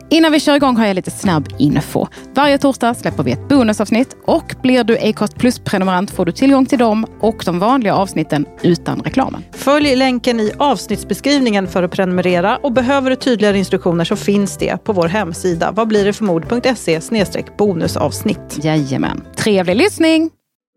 Innan vi kör igång har jag lite snabb info. Varje torsdag släpper vi ett bonusavsnitt och blir du Acast Plus-prenumerant får du tillgång till dem och de vanliga avsnitten utan reklamen. Följ länken i avsnittsbeskrivningen för att prenumerera och behöver du tydligare instruktioner så finns det på vår hemsida vadblidetförmod.se/bonusavsnitt. Jajamän. Trevlig lyssning!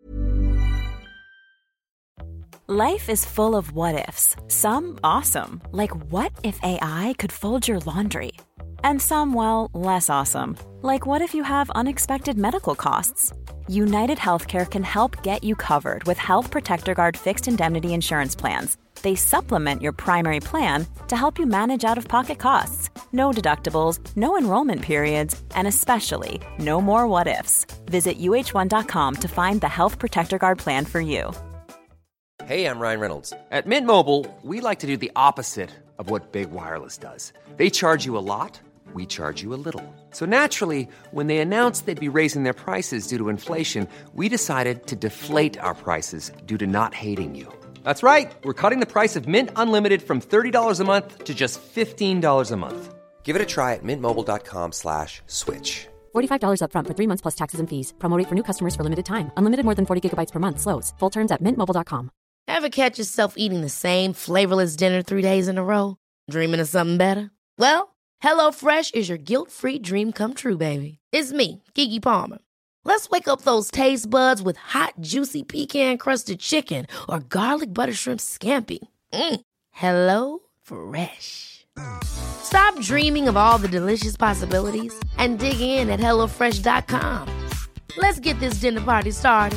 Life is full of what-ifs. Some awesome, like what if AI could fold your laundry? And some, well, less awesome, like what if you have unexpected medical costs? United Healthcare can help get you covered with Health Protector Guard fixed indemnity insurance plans. They supplement your primary plan to help you manage out-of-pocket costs. No deductibles, no enrollment periods, and especially no more what-ifs. Visit uh1.com to find the Health Protector Guard plan for you. Hey, I'm Ryan Reynolds. At Mint Mobile, we like to do the opposite of what Big Wireless does. They charge you a lot, we charge you a little. So naturally, when they announced they'd be raising their prices due to inflation, we decided to deflate our prices due to not hating you. That's right. We're cutting the price of Mint Unlimited from $30 a month to just $15 a month. Give it a try at mintmobile.com/switch. $45 up front for 3 months plus taxes and fees. Promo rate for new customers for limited time. Unlimited more than 40 gigabytes per month. Slows full terms at mintmobile.com. Ever catch yourself eating the same flavorless dinner 3 days in a row? Dreaming of something better? Well, HelloFresh is your guilt-free dream come true, baby. It's me, Keke Palmer. Let's wake up those taste buds with hot, juicy pecan-crusted chicken or garlic butter shrimp scampi. Hello Fresh. Stop dreaming of all the delicious possibilities and dig in at HelloFresh.com. Let's get this dinner party started.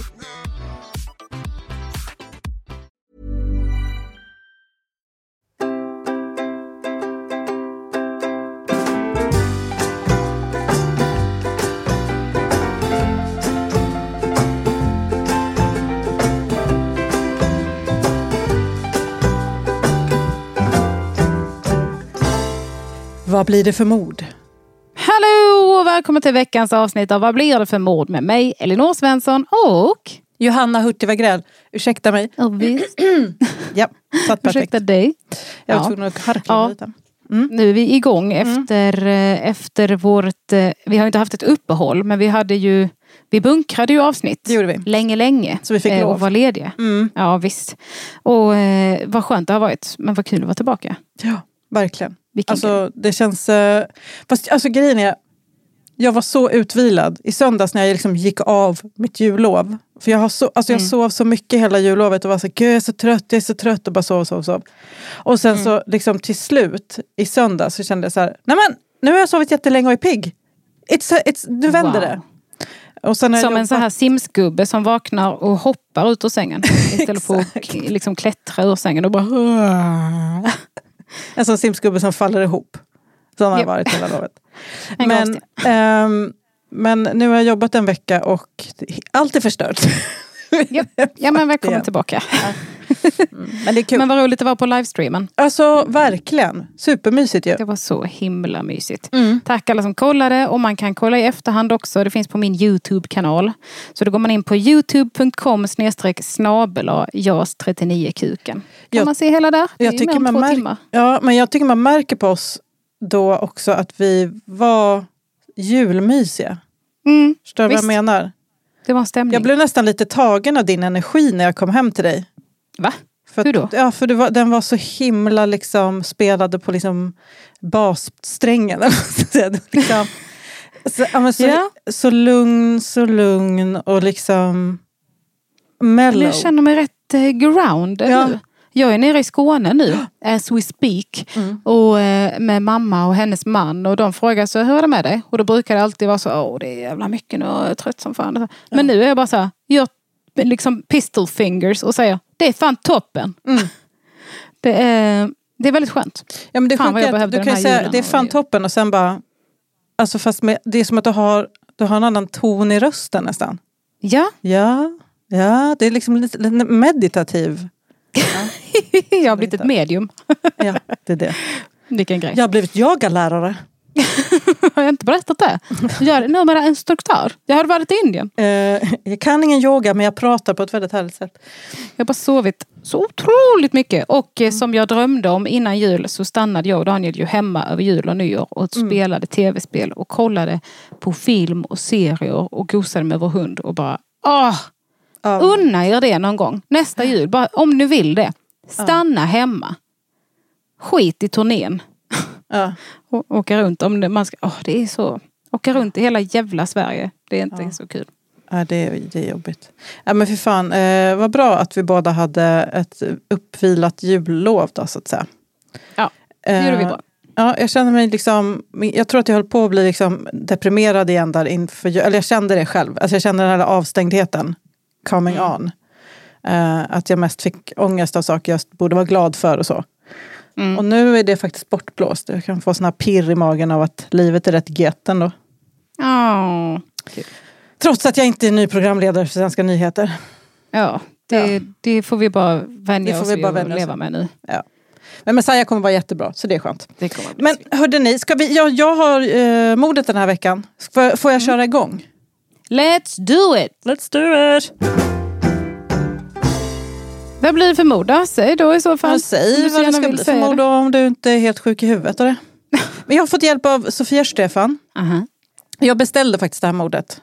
Vad blir det för mord? Hallå och välkommen till veckans avsnitt av Vad blir det för mord med mig, Elinor Svensson och Johanna Hurtig Wagrell. Ursäkta mig. visst. Ja, satt perfekt. Ursäkta dig. Jag var tvungen att harkla lite. Nu är vi igång efter vårt... Vi har inte haft ett uppehåll, men vi bunkrade ju avsnitt. Det gjorde vi. Länge. Så vi fick lov. Och var lediga. Ja, visst. Och vad skönt det har varit. Men vad kul att vara tillbaka. Ja, verkligen. Alltså det känns... Fast alltså grejen är... Jag var så utvilad i söndags när jag liksom gick av mitt jullov. För jag sov så mycket hela jullovet och var så gud jag är så trött och bara sov. Och sen så liksom till slut i söndags så kände jag så här, nej men nu har jag sovit jättelänge och är pigg. Nu vänder det. Och sen som en så här simsgubbe som vaknar och hoppar ut ur sängen istället för att liksom klättra ur sängen och bara en sån simsgubbe som faller ihop. Som har varit hela lovet. Men nu har jag jobbat en vecka och allt är förstört. Ja, men välkommen tillbaka. Men det är kul. Men vad roligt det var på livestreamen. Alltså verkligen. Supermysigt ju. Det var så himla mysigt. Tack alla som kollade. Och man kan kolla i efterhand också. Det finns på min YouTube-kanal. Så då går man in på youtube.com/jas39kuken. Kan man se hela där? Det är mer än 2 timmar. Ja, men jag tycker man märker på oss då också att vi var julmysiga. Förstår du vad jag menar? Det var en stämning. Jag blev nästan lite tagen av din energi när jag kom hem till dig. Va? Hur då? Ja, för den var så himla liksom spelade på liksom bassträngen. liksom, så lugn och liksom mellow. Jag känner mig rätt grounded nu. Jag är nere i Skåne nu, as we speak. Och med mamma och hennes man. Och de frågar så, hur är det med dig? Och då brukar det alltid vara så, det är jävla mycket nu och jag är trött som fan. Men nu är jag bara så här, gör liksom pistol fingers och säger, det är fan toppen. Det är väldigt skönt. Ja, men det är fan vad jag behövde du kan den här säga, det är fan toppen och sen bara, alltså fast det är som att du har en annan ton i rösten nästan. Ja. Ja, det är liksom lite meditativ. Jag har blivit ett medium. Ja, det är det. Vilken grej. Jag har blivit yogalärare. Har jag inte berättat det? Jag är numera instruktör. Jag har varit i Indien. Jag kan ingen yoga, men jag pratar på ett väldigt härligt sätt. Jag har bara sovit så otroligt mycket. Och som jag drömde om innan jul så stannade jag och Daniel ju hemma över jul och nyår och spelade tv-spel och kollade på film och serier och gosade med vår hund och bara unna er det någon gång. Nästa jul, bara, om ni vill det. Stanna hemma. Skit i turnén. Och åka runt om det, man ska, det är så, åka runt i hela jävla Sverige, det är inte så kul. Ja, det är jobbigt. Ja, men för fan, vad bra att vi båda hade ett uppvilat jullov då, så att säga. Ja, det gjorde vi bra. Ja, jag känner mig liksom, jag tror att jag höll på att bli liksom deprimerad igen där inför, eller jag kände det själv. Alltså jag kände den här avstängdheten coming on. Att jag mest fick ångest av saker jag borde vara glad för och så. Och nu är det faktiskt bortblåst. Jag kan få såna pirr i magen av att livet är rätt gött ändå. Trots att jag inte är ny programledare för Svenska nyheter. Ja, det får vi bara vänja oss vid och leva med nu. Ja. Men Messiah kommer vara jättebra, så det är skönt. Men hörde ni, jag har modet den här veckan. Får jag köra igång? Let's do it! Let's do it! Vad blir det för mod då? Säg då i så fall. Säg vad det ska bli för mod om du inte är helt sjuk i huvudet. Men jag har fått hjälp av Sofia Stefan. Jag beställde faktiskt det här modet.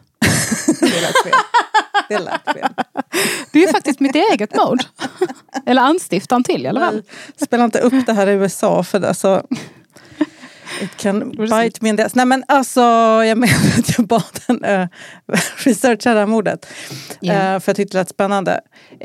Det lät fel. Det är faktiskt mitt eget mod. Eller anstiftan till i alla fall. Spela inte upp det här i USA för det. Så it can bite me in the ass. Nej men alltså, jag menar att jag bad en researcha det här modet. För jag tyckte det lät spännande.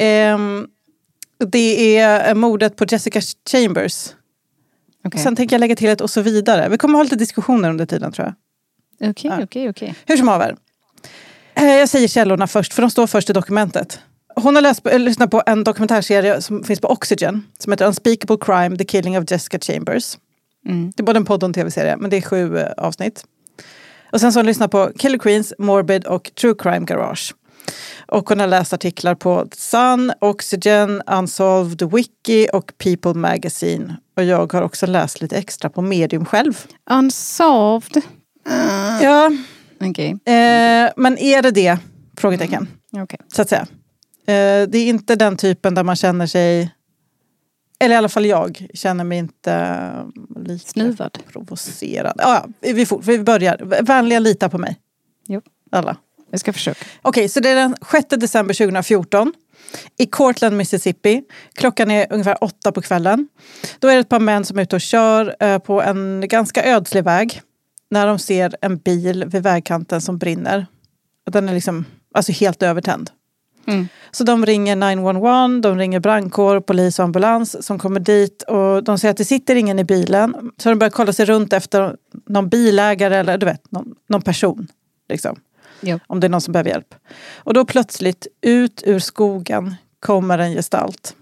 Det är mordet på Jessica Chambers. Okay. Sen tänker jag lägga till ett och så vidare. Vi kommer ha lite diskussioner under tiden, tror jag. Okej. Hur som haver. Jag säger källorna först, för de står först i dokumentet. Hon har lyssnat på en dokumentärserie som finns på Oxygen. Som heter Unspeakable Crime, The Killing of Jessica Chambers. Det är både en podd och en tv-serie, men det är 7 avsnitt. Och sen så har hon lyssnat på Killer Queens, Morbid och True Crime Garage. Och hon har läst artiklar på Sun, Oxygen, Unsolved Wiki och People Magazine. Och jag har också läst lite extra på Medium själv. Unsolved? Ja. Okay. Men är det? Frågetecken. Okay. Så att säga. Det är inte den typen där man känner sig... Eller i alla fall jag känner mig inte lika snuvad. Provocerad. Ja, vi börjar. Vänliga lita på mig. Jo. Alla. Jag ska försöka. Okej, så det är den 6 december 2014 i Cortland, Mississippi. Klockan är ungefär 8 på kvällen. Då är det ett par män som är ute och kör på en ganska ödslig väg. När de ser en bil vid vägkanten som brinner. Den är liksom helt övertänd. Så de ringer 911, de ringer brandkår, polis och ambulans som kommer dit. Och de säger att det sitter ingen i bilen. Så de börjar kolla sig runt efter någon bilägare eller du vet, någon person. Liksom. Jo. Om det är någon som behöver hjälp. Och då plötsligt ut ur skogen kommer en gestalt.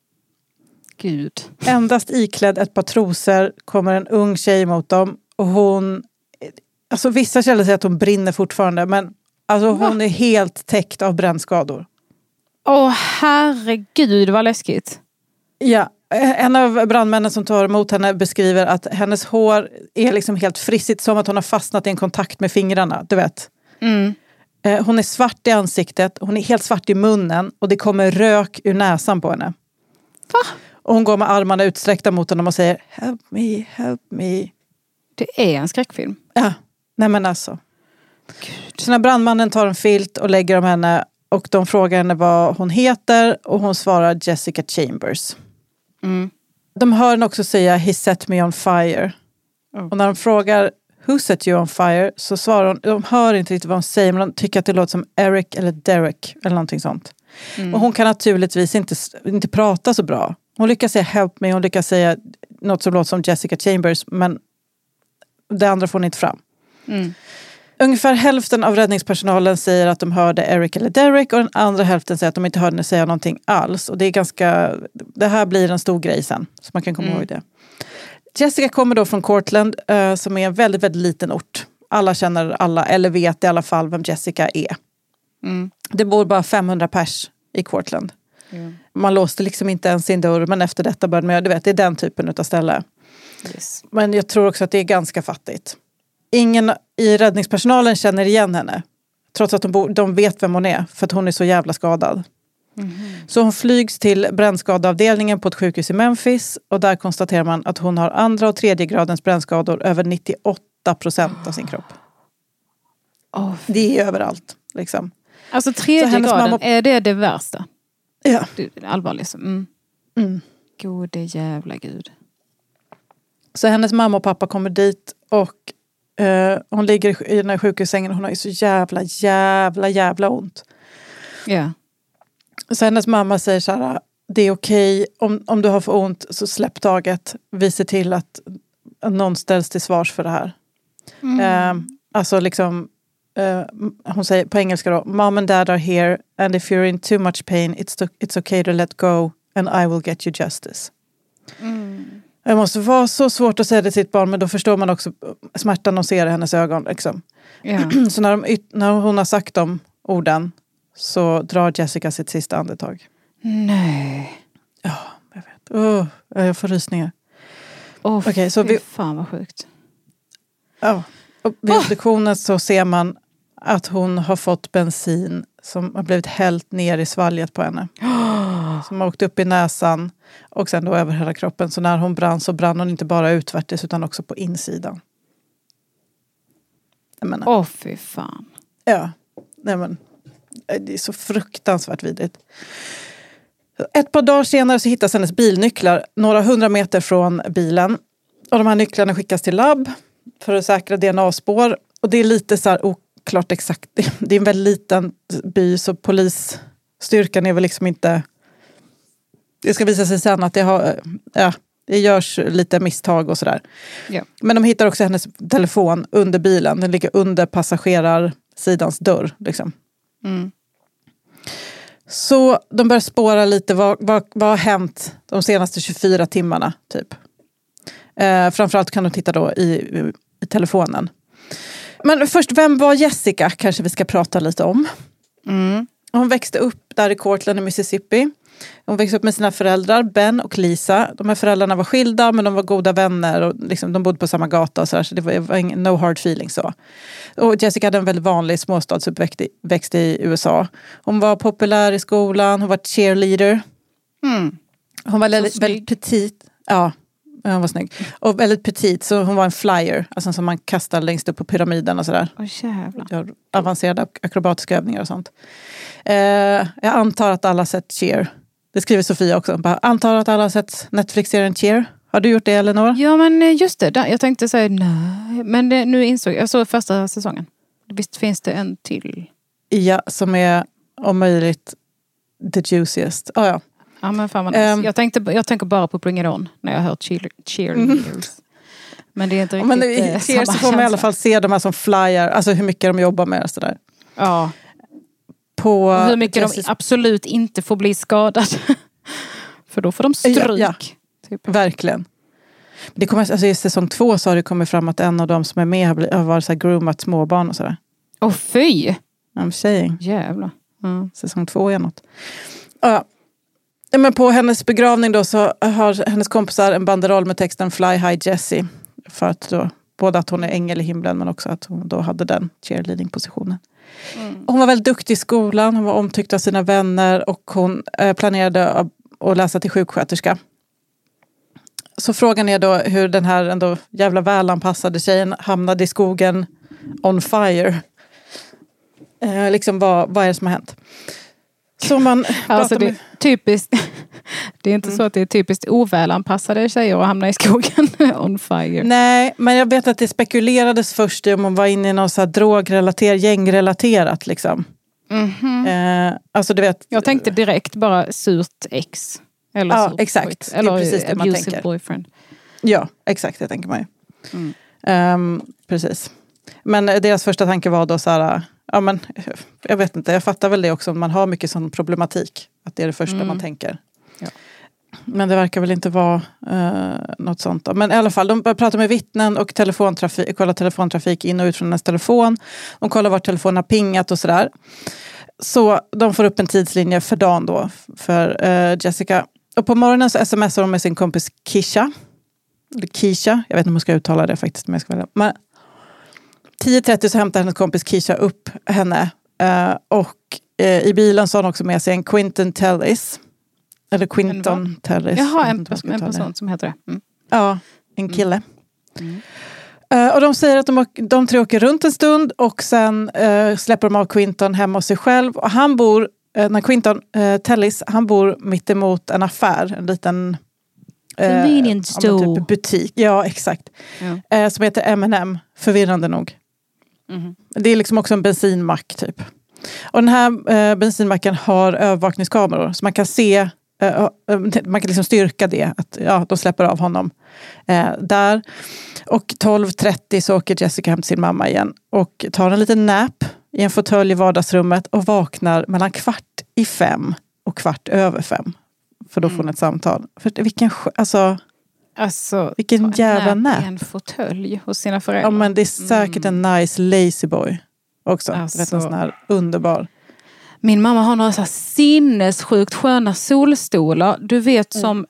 Gud. Endast iklädd ett par trosor kommer en ung tjej mot dem. Och hon, alltså vissa källor säger att hon brinner fortfarande. Men alltså hon är helt täckt av brännskador. Herregud vad läskigt. Ja, en av brandmännen som tar emot henne beskriver att hennes hår är liksom helt frissigt. Som att hon har fastnat i en kontakt med fingrarna, du vet. Hon är svart i ansiktet, hon är helt svart i munnen och det kommer rök ur näsan på henne. Va? Och hon går med armarna utsträckta mot honom och säger help me, help me. Det är en skräckfilm. Ja, nej men alltså. Gud. Så när brandmannen tar en filt och lägger om henne och de frågar henne vad hon heter och hon svarar Jessica Chambers. De hör henne också säga he set me on fire. Och när de frågar who set you on fire så svarar hon, de hör inte riktigt vad hon säger men de tycker att det låter som Eric eller Derek eller någonting sånt. Och hon kan naturligtvis inte prata så bra. Hon lyckas säga help me, hon lyckas säga något som låter som Jessica Chambers men det andra får hon inte fram. Ungefär hälften av räddningspersonalen säger att de hörde Eric eller Derek och den andra hälften säger att de inte hörde henne säga någonting alls. Och det är det här blir en stor grej sen, så man kan komma ihåg det. Jessica kommer då från Cortland som är en väldigt, väldigt liten ort. Alla känner alla, eller vet i alla fall vem Jessica är. Det bor bara 500 pers i Cortland. Man låste liksom inte ens sin dörr, men efter detta började man, du vet, det är den typen av ställe. Yes. Men jag tror också att det är ganska fattigt. ingen i räddningspersonalen känner igen henne. Trots att de vet vem hon är. För att hon är så jävla skadad. Så hon flygs till brännskadeavdelningen på ett sjukhus i Memphis. Och där konstaterar man att hon har 2:a och 3:e gradens brännskador över 98% av sin kropp. Det är överallt. Liksom. Alltså 3:e graden, är det värsta? Ja. Det är allvarligt. Gode jävla gud. Så hennes mamma och pappa kommer dit och hon ligger i den här sjukhussängen och hon har ju så jävla ont. Ja. Så hennes mamma säger så här: det är okej, om du har för ont så släpp taget. Vi ser till att någon ställs till svars för det här. Alltså liksom, hon säger på engelska då: Mom and dad are here and if you're in too much pain it's okay to let go and I will get you justice. Det måste vara så svårt att säga det till sitt barn, men då förstår man också smärtan och ser i hennes ögon. Liksom. Yeah. Så när hon har sagt de orden så drar Jessica sitt sista andetag. Nej. Ja, jag vet. Jag får rysningar. Okej, så fan vad sjukt. Ja, och vid obduktionen så ser man att hon har fått bensin som har blivit hällt ner i svalget på henne. Som har åkt upp i näsan och sen då över hela kroppen. Så när hon brann så brann hon inte bara utvärtes utan också på insidan. Fy fan. Ja, nej men det är så fruktansvärt vidrigt. Ett par dagar senare så hittas hennes bilnycklar några 100 meter från bilen. Och de här nycklarna skickas till labb för att säkra DNA-spår. Och det är lite så här oklart exakt. Det är en väldigt liten by så polisstyrkan är väl liksom inte... Det ska visa sig sen att det görs lite misstag och sådär. Ja. Men de hittar också hennes telefon under bilen. Den ligger under passagerarsidans dörr. Liksom. Så de börjar spåra lite vad har hänt de senaste 24 timmarna typ. Framförallt kan de titta då i telefonen. Men först, vem var Jessica? Kanske vi ska prata lite om. Hon växte upp där i Cortland i Mississippi. Hon växte upp med sina föräldrar, Ben och Lisa. De här föräldrarna var skilda men de var goda vänner och liksom, de bodde på samma gata och så det var ingen no hard feeling så. Och Jessica hade en väldigt vanlig småstadsuppväxt i USA. Hon var populär i skolan, hon var cheerleader. Hon var väldigt petit. Ja, hon var snygg. Och väldigt petit, så hon var en flyer. Alltså som man kastar längst upp på pyramiden och sådär. Gör avancerade akrobatiska övningar och sånt. Jag antar att alla sett Cheer. Det skriver Sofia också. Antar att alla har sett Netflix-serien Cheer. Har du gjort det, Eleanor? Ja, men just det. Jag tänkte säga nej. Men nu insåg jag såg första säsongen. Visst finns det en till? Ja, som är om möjligt the juiciest. Ja. Ja, men fan vad nice. Jag tänker bara på Bring It On när jag har hört cheerleaders. Men det är inte riktigt men i Cheer så får man i alla fall se de här som flyer. Alltså hur mycket de jobbar med och sådär. Ja. Hur mycket de absolut inte får bli skadade. För då får de stryk. Ja. Typ. Verkligen. Det kommer, alltså i säsong 2 så har det kommit fram att en av de som är med har varit så här groomat småbarn och sådär. Fy! I'm saying. Jävlar. Säsong 2 är något. Ja. Men på hennes begravning då så har hennes kompisar en banderoll med texten Fly High Jessie. För att då, både att hon är ängel i himlen men också att hon då hade den cheerleading-positionen. Hon var väldigt duktig i skolan, hon var omtyckt av sina vänner och hon planerade att läsa till sjuksköterska. Så frågan är då hur den här ändå jävla välanpassade tjejen hamnade i skogen on fire. Liksom vad är det som har hänt? Så man alltså det är typiskt. Det är inte så att det är typiskt ovälanpassade tjejer att hamna i skogen on fire. Nej, men jag vet att det spekulerades först om man var inne i något så här gängrelaterat liksom. Alltså du vet. Jag tänkte direkt bara surt ex. Eller ja, exakt. Eller det är precis det man tänker. Boyfriend. Ja, exakt, det tänker man ju. Precis. Men deras första tanke var då så här, ja men jag vet inte, jag fattar väl det också om man har mycket sån problematik. Att det är det första man tänker. Ja. Men det verkar väl inte vara något sånt då. Men i alla fall, de börjar prata med vittnen och kolla telefontrafik in och ut från hennes telefon. De kollar vart telefonen har pingat och sådär. Så de får upp en tidslinje för dagen då för Jessica. Och på morgonen så smsar de med sin kompis Kisha. Eller Kisha, jag vet inte om jag ska uttala det faktiskt. Men jag ska välja. Men 10:30 så hämtar hennes kompis Keisha upp henne. Och i bilen så har hon också med sig en Quinton Tellis. Eller Quinton Tellis. Jaha, en person som heter det. Mm. Ja, en kille. Och de säger att de tre åker runt en stund och sen släpper de av Quinton hemma hos sig själv. Och han bor, när Quinton Tellis, han bor mitt emot en affär, en liten convenience store. Typ butik. Ja, exakt. Ja. Som heter M&M, förvirrande nog. Mm. Det är liksom också en bensinmack typ. Och den här bensinmacken har övervakningskameror så man kan se, man kan liksom styrka det att de släpper av honom där. Och 12:30 så åker Jessica hem till sin mamma igen och tar en liten nap i en fåtölj i vardagsrummet och vaknar mellan 4:45 och 5:15. För då får hon ett samtal. För vilken jävla nap. En fåtölj hos sina föräldrar. Ja, men det är säkert en nice lazy boy också. Vet, en sån här underbar. Min mamma har några så här sinnessjukt sköna solstolar. Du vet som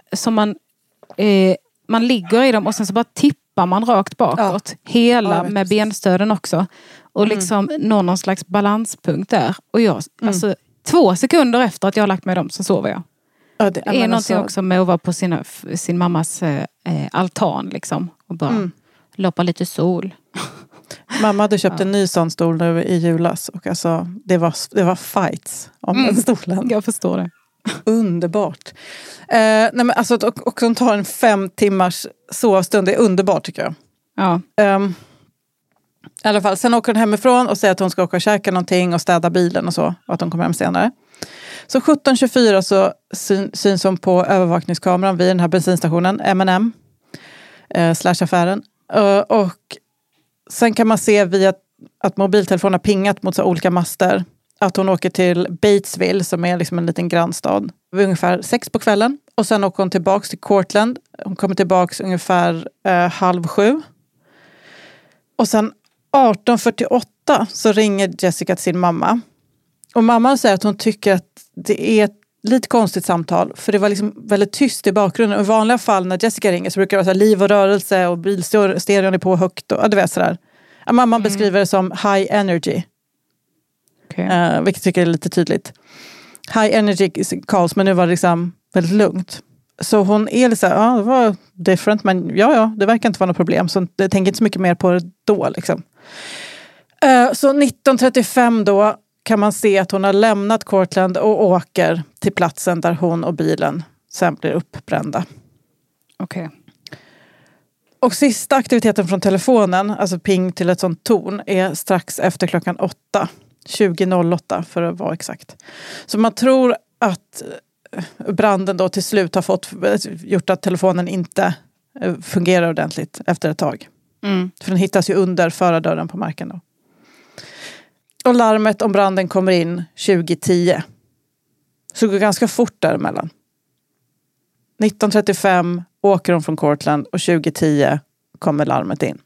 man ligger i dem och sen så bara tippar man rakt bakåt. Hela med benstöden också. Och liksom någon slags balanspunkt där. Och jag, alltså 2 sekunder efter att jag har lagt med dem så sover jag. Ja, det är någonting också med att vara på sin mammas altan liksom. Och bara loppa lite sol. Mamma hade köpt en ny sån stol nu i julas. Och alltså, det var fights om den stolen. Jag förstår det. Underbart. Nej, men alltså, och de tar en 5 timmars sovstund. Det är underbart tycker jag. Ja. I alla fall, sen åker hon hemifrån och säger att hon ska åka och käka någonting och städa bilen och så. Och att hon kommer hem senare. Så 17:24 så syns hon på övervakningskameran vid den här bensinstationen, M&M /affären. Och sen kan man se via att mobiltelefonen har pingat mot så olika master att hon åker till Batesville som är liksom en liten grannstad vid ungefär 6 på kvällen. Och sen åker hon tillbaks till Cortland. Hon kommer tillbaks ungefär 6:30. Och sen 18:48 så ringer Jessica till sin mamma. Och mamman säger att hon tycker att det är ett lite konstigt samtal. För det var liksom väldigt tyst i bakgrunden. Och i vanliga fall när Jessica ringer så brukar det vara så här liv och rörelse. Och bilstereon är på högt. Och det var sådär. Mamman beskriver det som high energy. Okay. Vilket tycker jag är lite tydligt. High energy calls. Men nu var det liksom väldigt lugnt. Så hon är lite såhär, det var different. Men det verkar inte vara något problem. Så jag tänker inte så mycket mer på det då liksom. Så 19:35 då kan man se att hon har lämnat Cortland och åker till platsen där hon och bilen sen blir uppbrända. Okej. Och sista aktiviteten från telefonen, alltså ping till ett sånt torn, är strax efter klockan 8. 20:08 för att vara exakt. Så man tror att branden då till slut har gjort att telefonen inte fungerar ordentligt efter ett tag. För den hittas ju under förardörren på marken då. Och larmet om branden kommer in 20:10. Så det går ganska fort däremellan. 19:35 åker de från Cortland och 20:10 kommer larmet in.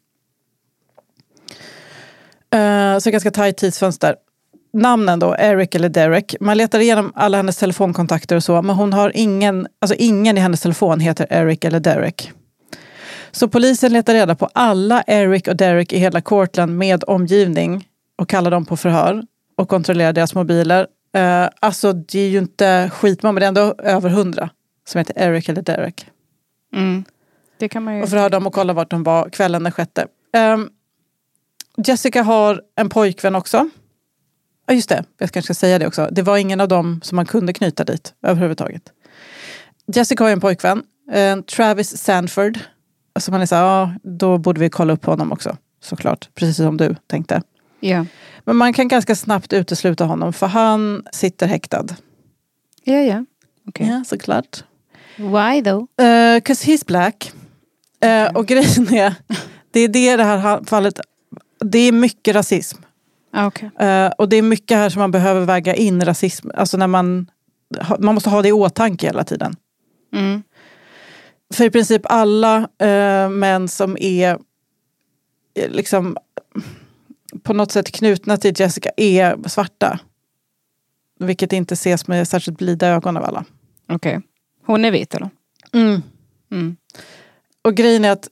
Så ganska tajt tidsfönster. Namnen då, Eric eller Derek. Man letar igenom alla hennes telefonkontakter och så. Men hon har ingen i hennes telefon heter Eric eller Derek. Så polisen letar reda på alla Eric och Derek i hela Cortland med omgivning. Och kallar dem på förhör. Och kontrollerar deras mobiler. Alltså det är ju inte skitmånga, men det är ändå över 100 som heter Eric eller Derek. Det kan man ju... Och förhör dem och kolla vart de var kvällen den 6. Jessica har en pojkvän också. Ja just det, jag kanske ska säga det också. Det var ingen av dem som man kunde knyta dit överhuvudtaget. Jessica har en pojkvän. Travis Sanford. Alltså man är så här, då borde vi kolla upp honom också. Såklart, precis som du tänkte. Ja. Men man kan ganska snabbt utesluta honom för han sitter häktad. Ja. Okay. Ja, såklart. Why though? 'Cause he's black. Och grejen är, det här fallet, det är mycket rasism. Okay. Och det är mycket här som man behöver väga in rasism. Alltså när man måste ha det i åtanke hela tiden. För i princip alla män som är liksom på något sätt knutna till Jessica är svarta. Vilket inte ses med särskilt blida ögon av alla. Okej. Hon är vit eller? Och grejen är att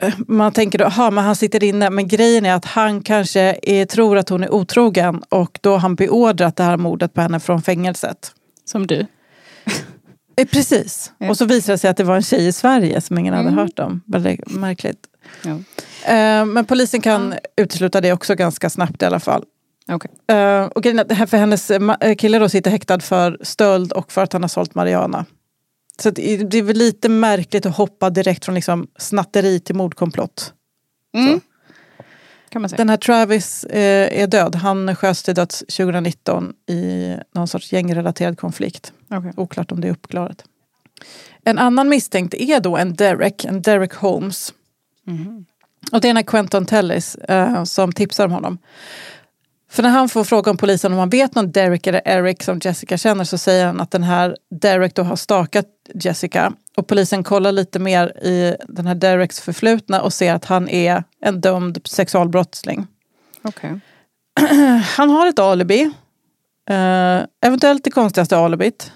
man tänker då, men han sitter inne. Men grejen är att han kanske tror att hon är otrogen. Och då har han beordrat det här mordet på henne från fängelset. Som du. Precis. Ja. Och så visade det sig att det var en tjej i Sverige som ingen hade hört om. Väldigt märkligt. Ja. Men polisen kan utesluta det också ganska snabbt i alla fall. Okay. Och grejen är för hennes kille då sitter häktad för stöld och för att han har sålt marijuana. Så det är väl lite märkligt att hoppa direkt från liksom snatteri till mordkomplott. Kan man säga. Den här Travis är död. Han sköts till döds 2019 i någon sorts gängrelaterad konflikt. Okay. Oklart om det är uppklarat. En annan misstänkt är då en Derek Holmes. Och det är den här Quentin Tellis som tipsar om honom. För när han får fråga om polisen om han vet någon Derek eller Eric som Jessica känner, så säger han att den här Derek då har stakat Jessica. Och polisen kollar lite mer i den här Dereks förflutna och ser att han är en dömd sexualbrottsling. Okay. Han har ett alibi. Eventuellt det konstigaste alibit.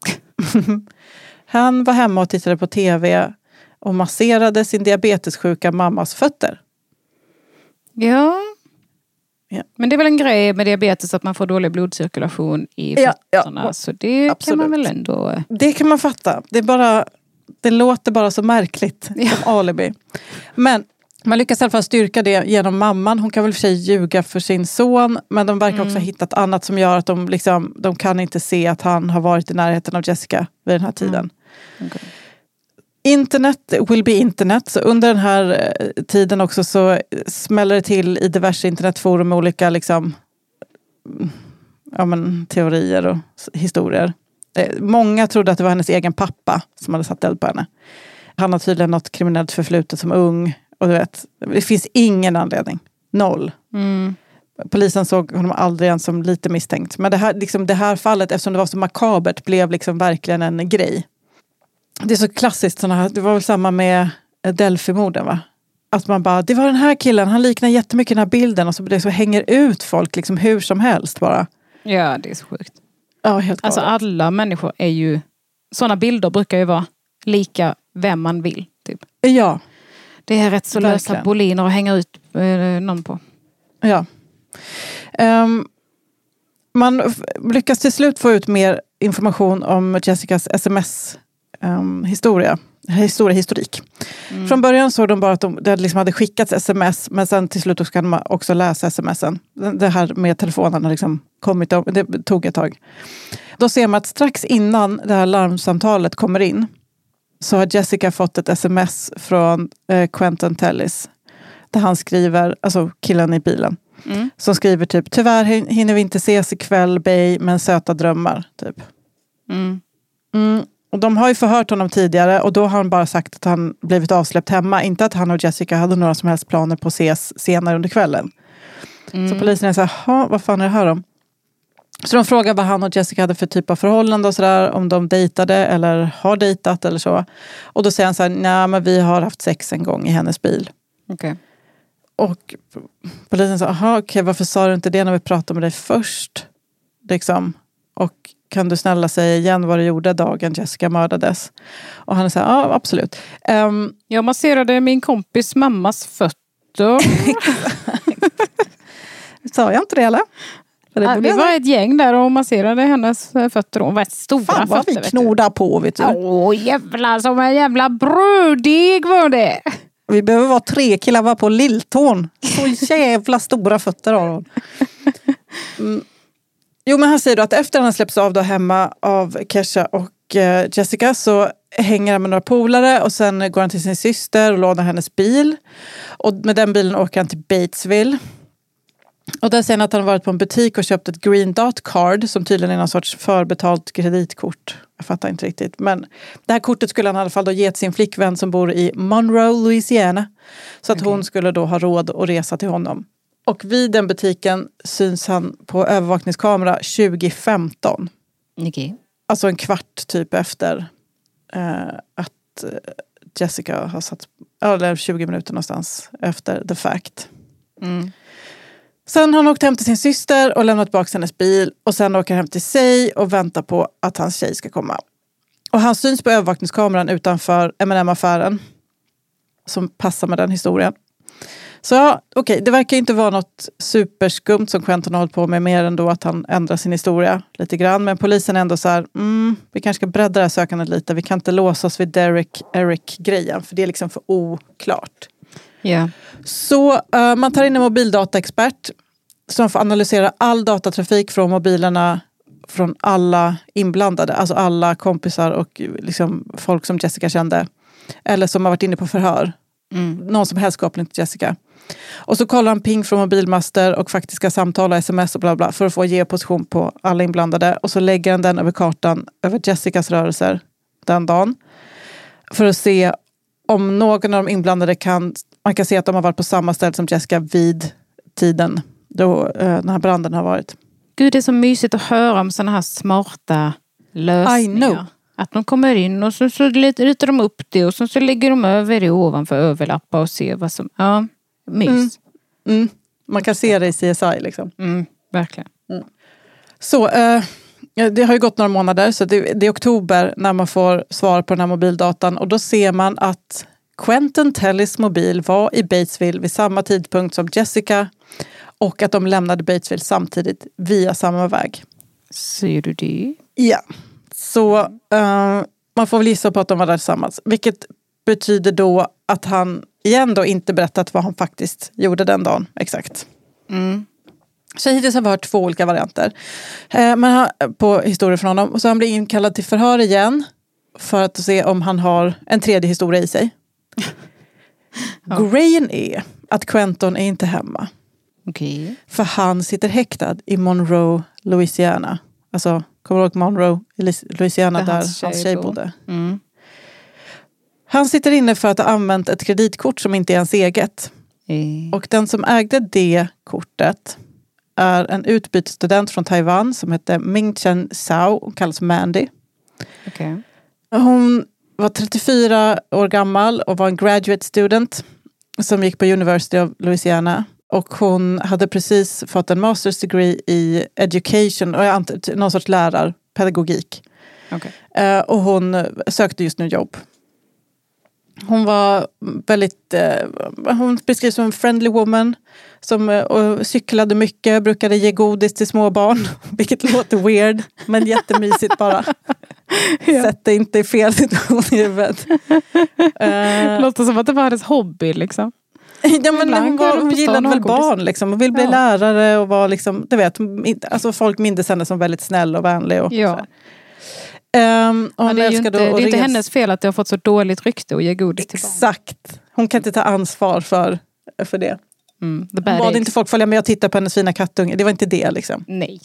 Han var hemma och tittade på tv och masserade sin diabetessjuka mammas fötter. Ja. Men det är väl en grej med diabetes att man får dålig blodcirkulation i fötterna. Ja, så det absolut. Kan man väl ändå... Det kan man fatta. Det låter bara så märkligt som alibi. Men man lyckas i alla fall styrka det genom mamman. Hon kan väl för sig ljuga för sin son. Men de verkar också ha hittat annat som gör att de kan inte se att han har varit i närheten av Jessica vid den här tiden. Okay. Internet will be internet. Så under den här tiden också så smäller det till i diverse internetforum med olika teorier och historier. Många trodde att det var hennes egen pappa som hade satt eld på henne. Han har tydligen något kriminellt förflutet som ung. Och du vet, det finns ingen anledning. 0. Polisen såg honom aldrig ens som lite misstänkt. Men det här fallet, eftersom det var så makabert, blev verkligen en grej. Det är så klassiskt såna här, det var väl samma med Delphi-morden, va? Att man bara, det var den här killen, han liknar jättemycket den här bilden, och så hänger ut folk hur som helst bara. Ja, det är så sjukt. Ja, helt galet. Alltså alla människor är ju, sådana bilder brukar ju vara lika vem man vill, typ. Ja. Det är rätt så lösa boliner att hänga ut någon på. Ja. Man lyckas till slut få ut mer information om Jessicas historik. Från början såg de bara att det hade skickats sms, men sen till slut ska man också läsa smsen. Det här med telefonen har kommit, det tog ett tag. Då ser man att strax innan det här larmsamtalet kommer in så har Jessica fått ett sms från Quentin Tellis där han skriver, alltså killen i bilen, som skriver typ, tyvärr hinner vi inte ses ikväll, Bay, men söta drömmar, typ. Och de har ju förhört honom tidigare, och då har han bara sagt att han blivit avsläppt hemma. Inte att han och Jessica hade några som helst planer på att ses senare under kvällen. Så polisen är så här, vad fan är det här om? Så de frågar vad han och Jessica hade för typ av förhållande och sådär. Om de dejtade eller har dejtat eller så. Och då säger han så här, nej men vi har haft sex en gång i hennes bil. Okay. Och polisen sa, okej, varför sa du inte det när vi pratade med dig först? Och kan du snälla säga igen vad du gjorde dagen Jessica mördades? Och han säger, ja absolut. Jag masserade min kompis mammas fötter. Sa jag inte det eller? Vi var ett gäng där och masserade hennes fötter. Hon var stora fan vad fötter. Vi knodade på, vet du. Jävlar, som en jävla brödig var det. Vi behöver vara 3 killar var på lilltån. Så jävla stora fötter har hon. Jo, men han säger då att efter han släpps av då hemma av Kesha och Jessica så hänger han med några polare och sen går han till sin syster och lånar hennes bil. Och med den bilen åker han till Batesville. Och där säger han att han har varit på en butik och köpt ett Green Dot Card som tydligen är någon sorts förbetalt kreditkort. Jag fattar inte riktigt. Men det här kortet skulle han i alla fall då ge till sin flickvän som bor i Monroe, Louisiana. Så att hon skulle då ha råd att resa till honom. Och vid den butiken syns han på övervakningskamera 2015. Okay. Alltså en kvart typ efter att Jessica har satt, eller 20 minuter någonstans efter the fact. Sen har han åkt hem till sin syster och lämnat tillbaka hennes bil. Och sen åker han hem till sig och väntar på att hans tjej ska komma. Och han syns på övervakningskameran utanför M&M-affären. som passar med den historien. Så ja, okej, det verkar inte vara något superskumt som Quentin har hållit på med, mer än då att han ändrar sin historia lite grann. Men polisen är ändå så här, vi kanske ska bredda det här sökandet lite. Vi kan inte låsa oss vid Eric-grejen, för det är liksom för oklart. Yeah. Så man tar in en mobildataexpert som får analysera all datatrafik från mobilerna från alla inblandade. Alltså alla kompisar och liksom folk som Jessica kände. Eller som har varit inne på förhör. Någon som helst koppling till Jessica. Och så kollar han ping från mobilmaster och faktiska samtal och sms och bla bla för att få geoposition på alla inblandade. Och så lägger han den över kartan över Jessicas rörelser den dagen. För att se om någon av de inblandade man kan se att de har varit på samma ställe som Jessica vid tiden då den här branden har varit. Gud, det är så mysigt att höra om sådana här smarta lösningar. Att de kommer in och så ritar de upp det och så lägger de över det ovanför överlappar och ser vad som... Ja, mys. Man kan se det i CSI liksom. Verkligen. Så, det har ju gått några månader, så det är oktober när man får svar på den här mobildatan. Och då ser man att Quentin Tellys mobil var i Batesville vid samma tidpunkt som Jessica. Och att de lämnade Batesville samtidigt via samma väg. Ser du det? Ja. Så man får väl gissa på att de var där tillsammans. Vilket betyder då att han igen då inte berättat vad han faktiskt gjorde den dagen. Exakt. Så hittills har vi hört 2 olika varianter. På historier från honom. Och så han blir inkallad till förhör igen. För att se om han har en tredje historia i sig. Grejen är att Quentin är inte hemma. Okay. För han sitter häktad i Monroe, Louisiana. Alltså, kommer du ihåg Monroe, Louisiana, där hans tjej bodde. Han sitter inne för att ha använt ett kreditkort som inte är hans eget. Och den som ägde det kortet är en utbytesstudent från Taiwan som heter Ming-Chen Zhao och kallas Mandy. Okay. Hon var 34 år gammal och var en graduate student som gick på University of Louisiana. Och hon hade precis fått en master's degree i education och någon sorts lärarpedagogik. Okay. Och hon sökte just nu jobb. Hon var väldigt, hon beskrivs som en friendly woman som cyklade mycket, brukade ge godis till små barn, vilket låter weird, men jättemysigt bara. Sätt det inte i fel situation i huvudet. Låter som att det var hennes hobby liksom. Ja, men hon gillade väl barn liksom, och vill bli lärare och var liksom, du vet, alltså folk mindes henne som väldigt snäll och vänlig och ja. det är inte hennes fel att det har fått så dåligt rykte och ge godis till barn. Exakt. Hon kan inte ta ansvar för det. Var det inte folk följa med och titta på hennes fina kattunge? Det var inte det liksom. Nej.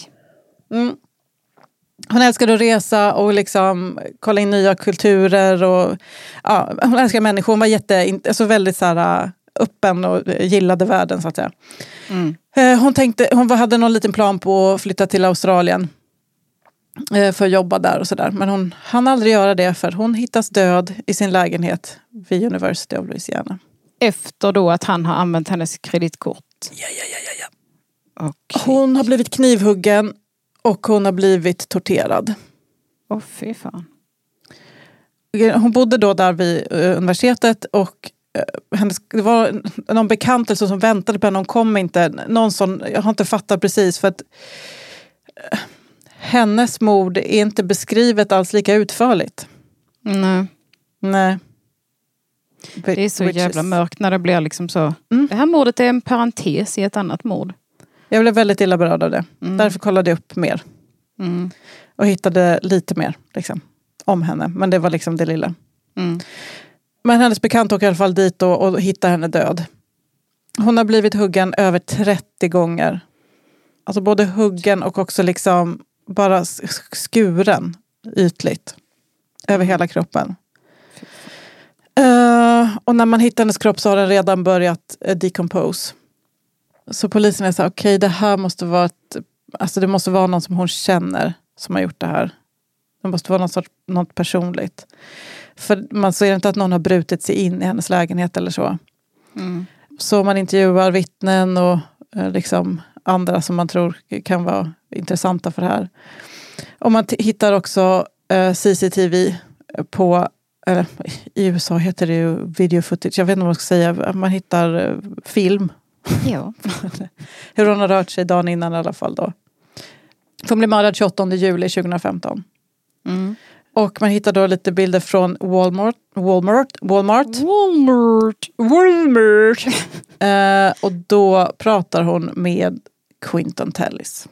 Hon älskade att resa och liksom kolla in nya kulturer och hon älskar människor. Hon var väldigt så här öppen och gillade världen så att säga. Hon hade någon liten plan på att flytta till Australien för att jobba där och sådär. Men hon hann aldrig göra det för hon hittas död i sin lägenhet vid University of Louisiana. Efter då att han har använt hennes kreditkort? Ja. Okay. Hon har blivit knivhuggen och hon har blivit torterad. Fy fan. Hon bodde då där vid universitetet och det var någon bekantelse som väntade på henne. Hon kom inte. Jag har inte fattat precis för att hennes mord är inte beskrivet alls lika utförligt. Nej. Det är så jävla mörkt när det blir liksom så. Det här mordet är en parentes i ett annat mord. Jag blev väldigt illa berörd av det. Därför kollade jag upp mer. Och hittade lite mer liksom, om henne. Men det var liksom det lilla. Men hennes bekant åker i alla fall dit och hittar henne död. Hon har blivit huggen över 30 gånger. Alltså både huggen och också liksom bara skuren ytligt. Över hela kroppen. Och när man hittar hennes kropp så har den redan börjat decompose. Så polisen är så här, okej, det här måste vara det måste vara någon som hon känner som har gjort det här. Det måste vara något personligt. För man ser inte att någon har brutit sig in i hennes lägenhet eller så. Så man intervjuar vittnen och liksom andra som man tror kan vara intressanta för det här. Och man hittar också CCTV på eller i USA heter det ju video footage, jag vet inte vad man ska säga, man hittar film. Ja. Hur hon har rört sig dagen innan i alla fall då. Hon blev mördad 28 juli 2015. Och man hittar då lite bilder från Walmart. Och då pratar hon med Quinton Tellis.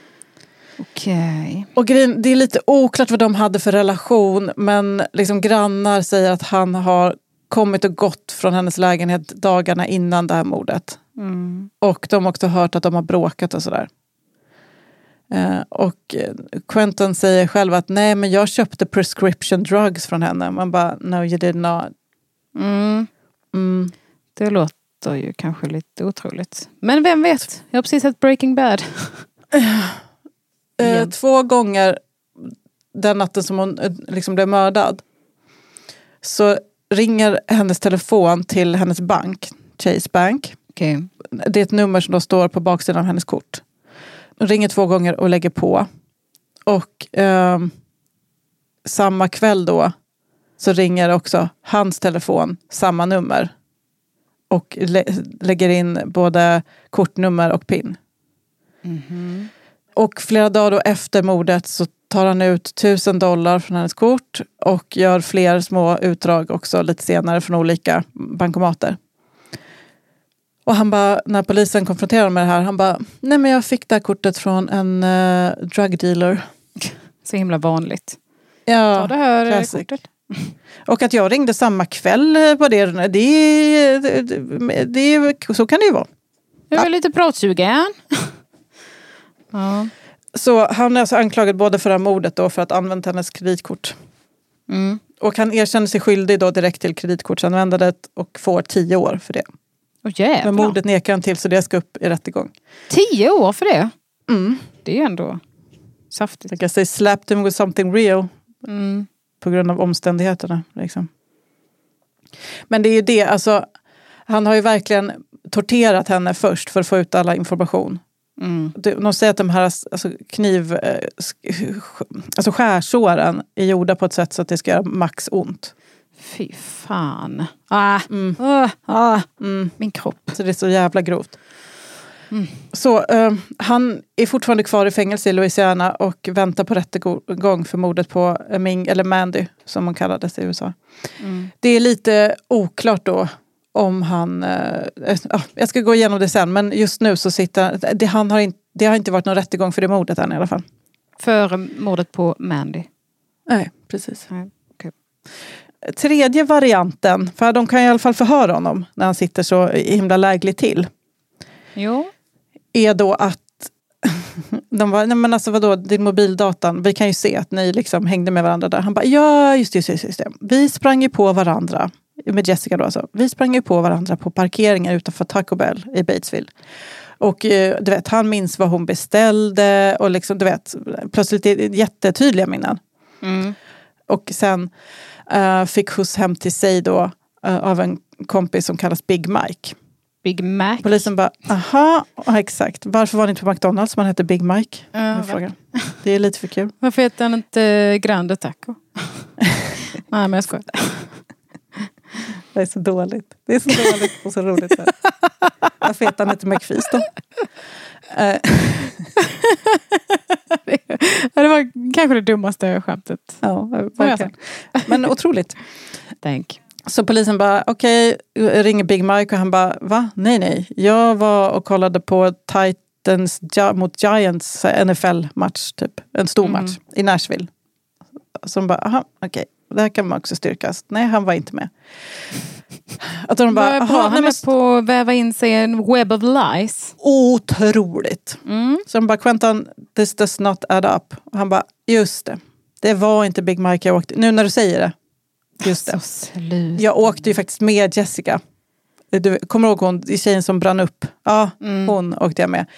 Okej. Och det är lite oklart vad de hade för relation, men liksom grannar säger att han har kommit och gått från hennes lägenhet dagarna innan det här mordet. Och de har också hört att de har bråkat och sådär. Och Quentin säger själv att nej, men jag köpte prescription drugs från henne. Man bara, no you did not. Det låter ju kanske lite otroligt. Men vem vet? Jag har precis sett Breaking Bad. 2 gånger den natten som hon liksom blev mördad så ringer hennes telefon till hennes bank, Chase Bank. Okay. Det är ett nummer som då står på baksidan av hennes kort. Hon ringer 2 gånger och lägger på. Och samma kväll då så ringer också hans telefon, samma nummer. Och lägger in både kortnummer och PIN. Och flera dagar då efter mordet så tar han ut $1,000 från hennes kort. Och gör fler små utdrag också lite senare från olika bankomater. Och han bara, när polisen konfronterar med det här, han bara, nej men jag fick det här kortet från en drug dealer. Så himla vanligt. Ja, ta det här classic. kortet. Och att jag ringde samma kväll på det så kan det ju vara. Jag är lite pratsugen. Ja. Så han är alltså anklagad både för det här mordet och för att använda hennes kreditkort. Och han erkänner sig skyldig då direkt till kreditkortsanvändandet och får 10 år för det. Men mordet nekar han till, så det ska upp i rättegång. 10 år för det? Det är ändå saftigt. Jag kan säga slapped him with something real. På grund av omständigheterna. Liksom. Men det är ju det, alltså han har ju verkligen torterat henne först för att få ut alla information. De säger att de här alltså skärsåren är gjorda på ett sätt så att det ska göra max ont. Fy fan. Min kropp. Så det är så jävla grovt. Så han är fortfarande kvar i fängelse i Louisiana och väntar på rättegång för mordet på Mandy, som man kallades i USA. Det är lite oklart då om han... jag ska gå igenom det sen, men just nu så sitter det har inte varit någon rättegång för det mordet än i alla fall. För mordet på Mandy? Nej, precis. Nej, okay. Tredje varianten, för de kan i alla fall förhöra honom när han sitter så himla lägligt till. Jo. Är då att de var, nej men alltså vadå, din mobildatan, vi kan ju se att ni liksom hängde med varandra där. Han bara, ja just det. Vi sprang ju på varandra, med Jessica då alltså. Vi sprang ju på varandra på parkeringen utanför Taco Bell i Batesville. Och du vet, han minns vad hon beställde och liksom, du vet, plötsligt jättetydliga minnen. Och sen fick skjuts hem till sig då av en kompis som kallas Big Mike. Big Mac. Polisen bara, aha, exakt. Varför var ni inte på McDonald's som han hette Big Mike? Det är lite för kul. Varför heter han inte Grande Taco? Nej, men jag skojar. Det är så dåligt. Det är så dåligt och så roligt. Varför heter han inte McFeast då? Det var kanske det dummaste skämtet. Ja, verkligen. Men otroligt. Tänk. Så polisen bara, okej, ringer Big Mike och han bara, va? Nej. Jag var och kollade på Titans mot Giants NFL-match typ. En stor match i Nashville. Så de bara, aha, okej. Det här kan man också styrkas. Nej, han var inte med. Att de bara, han är på att väva in sig en web of lies. Otroligt. Så de bara, Quentin, this does not add up. Och han bara, just det. Det var inte Big Mike jag åkte. Nu när du säger det. Just det. Sluta. Jag åkte ju faktiskt med Jessica. Du kommer ihåg hon, tjejen som brann upp? Ja, hon åkte jag med.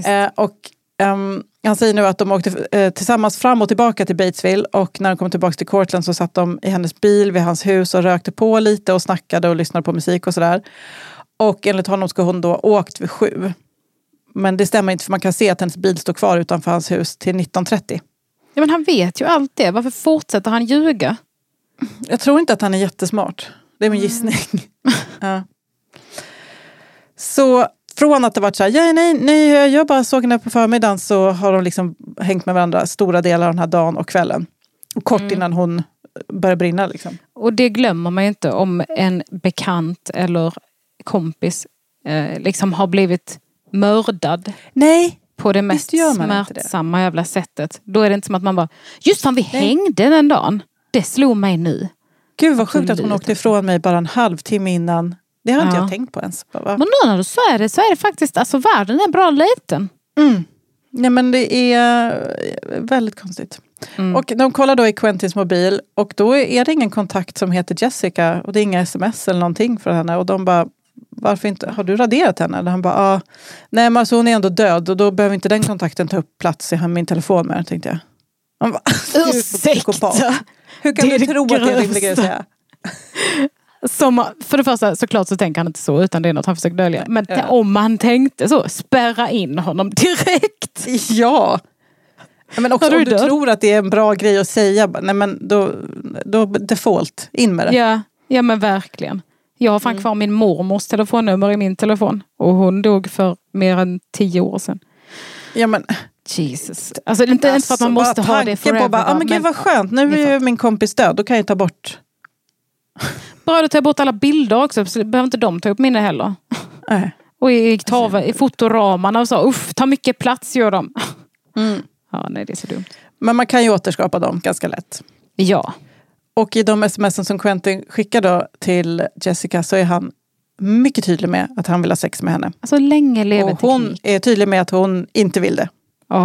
Han säger nu att de åkte tillsammans fram och tillbaka till Batesville. Och när de kom tillbaka till Cortland så satt de i hennes bil vid hans hus och rökte på lite och snackade och lyssnade på musik och sådär. Och enligt honom ska hon då åkt vid 7. Men det stämmer inte, för man kan se att hennes bil står kvar utanför hans hus till 19:30. Ja, men han vet ju allt det. Varför fortsätter han ljuga? Jag tror inte att han är jättesmart. Det är min gissning. Ja. Så från att det varit så här, nej, jag bara såg henne på förmiddagen, så har de liksom hängt med varandra stora delar av den här dagen och kvällen. Och kort innan hon börjar brinna liksom. Och det glömmer man ju inte om en bekant eller kompis liksom har blivit mördad. Nej. På det mest smärtsamma jävla sättet. Då är det inte som att man bara, just fan vi hängde den dagen. Det slog mig nu. Gud vad sjukt att hon åkte ifrån mig bara en halvtimme innan. Det har inte jag tänkt på ens. Va? Men nu när du säger det så är det faktiskt, alltså världen är bra liten. Nej men det är väldigt konstigt. Och de kollar då i Quentins mobil och då är det ingen kontakt som heter Jessica och det är inga sms eller någonting för henne och de bara, varför inte, har du raderat henne? Eller han bara, nej men alltså hon är ändå död och då behöver inte den kontakten ta upp plats i min telefon mer, tänkte jag. Han bara, ursäkta! Hur kan du tro att det är rimligt att säga? Som, för det första såklart så tänker han inte så, utan det är något han försöker dölja. Men om man tänkte så, spärra in honom direkt. Ja. Men också om du tror att det är en bra grej att säga, nej men då default, in med det. Ja men verkligen. Jag har fan kvar min mormors telefonnummer i min telefon. Och hon dog för mer än 10 år sedan. Ja men... Jesus. Alltså inte för att man måste ha det forever. Bara, men gud vad skönt, nu är ju min kompis död, då kan jag ta bort... Bra, du tar bort alla bilder också, så behöver inte de ta upp minne heller. Och i fotoramarna och så, ta mycket plats gör de. Ja, nej det är så dumt. Men man kan ju återskapa dem ganska lätt. Ja. Och i de sms'en som Quentin skickar då till Jessica så är han mycket tydlig med att han vill ha sex med henne. Alltså länge lever och hon är tydlig med att hon inte vill det.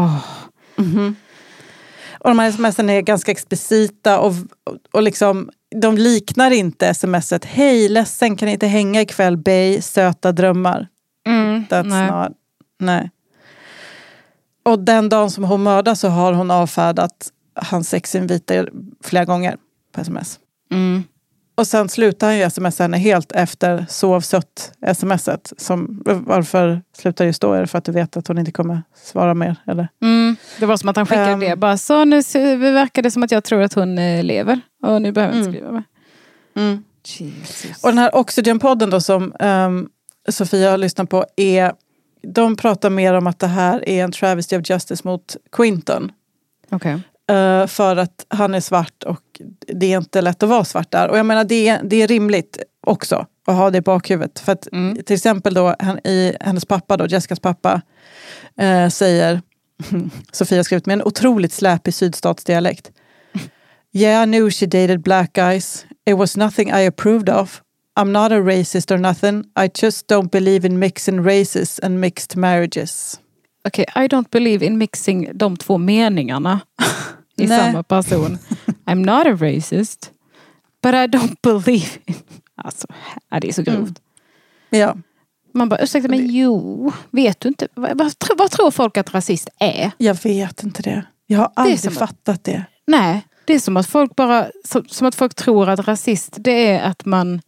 Och de här sms'en är ganska explicita och liksom, de liknar inte sms'et. Hej, ledsen, kan inte hänga ikväll, bej, söta drömmar. Nej. Och den dagen som hon mördar så har hon avfärdat hans sexinviter flera gånger på sms. Och sen slutar han ju smsa henne helt efter sovsött smset. Varför slutar just då? Är det för att du vet att hon inte kommer svara mer? Eller? Det var som att han skickade det. Bara, så nu verkar det som att jag tror att hon lever. Och nu behöver jag inte skriva med. Och den här Oxygen-podden då som Sofia har lyssnat på de pratar mer om att det här är en travesty of justice mot Quinton. Okej. För att han är svart och det är inte lätt att vara svart där. Och jag menar det är rimligt också att ha det i bakhuvudet. För att till exempel då hennes pappa då, Jessicas pappa säger, Sofia har skrivit med en otroligt släpig sydstatsdialekt. Yeah, I knew she dated black guys. It was nothing I approved of. I'm not a racist or nothing. I just don't believe in mixing races and mixed marriages. Okej, I don't believe in mixing de två meningarna i samma person. I'm not a racist, but I don't believe in... Alltså, det är så grovt. Ja. Man bara, ursäkta mig, vet du inte? Vad tror folk att rasist är? Jag vet inte det. Jag har aldrig fattat det. Nej, det är som att folk som att folk tror att rasist, det är att man...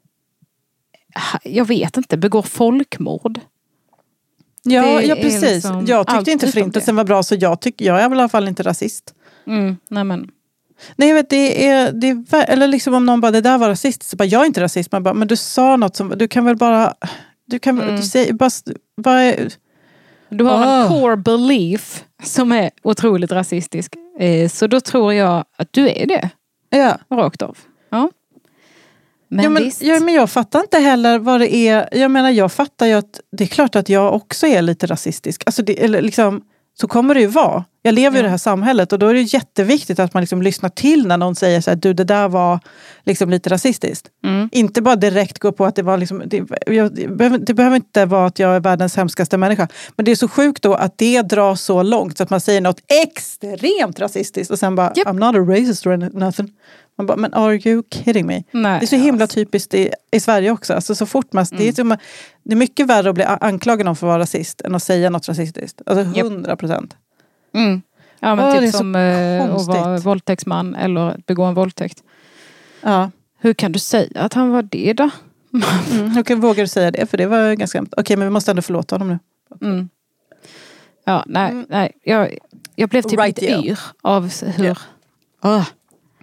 Jag vet inte, begår folkmord. Ja, precis. Liksom, jag tyckte inte förintelsen var bra, så jag är i alla fall inte rasist. Nej, jag vet, det är eller liksom om någon bara, det där var rasist, så bara, jag är inte rasist. Man bara, men du sa något som, du kan väl bara, du säger bara du har en core belief som är otroligt rasistisk. Så då tror jag att du är det. Ja. Rakt av. Ja. Men jag fattar inte heller vad det är. Jag menar, jag fattar ju att det är klart att jag också är lite rasistisk. Alltså eller liksom, så kommer det ju vara. Jag lever i det här samhället och då är det jätteviktigt att man liksom lyssnar till när någon säger så här, du, det där var liksom lite rasistiskt. Inte bara direkt gå på att det var liksom, det behöver inte vara att jag är världens hemskaste människa. Men det är så sjukt då att det dras så långt så att man säger något extremt rasistiskt och sen bara, I'm not a racist or nothing. Man bara, men are you kidding me? Nej, det är så himla typiskt i Sverige också. Alltså så fort man... Det är mycket värre att bli anklagad om för att vara rasist än att säga något rasistiskt. Alltså 100%. Ja, men typ som att vara våldtäktsman eller begå en våldtäkt. Ja. Hur kan du säga att han var det då? Hur vågar du säga det? För det var ganska... Okej, men vi måste ändå förlåta honom nu. Ja, nej. Jag blev typ lite yr av hur...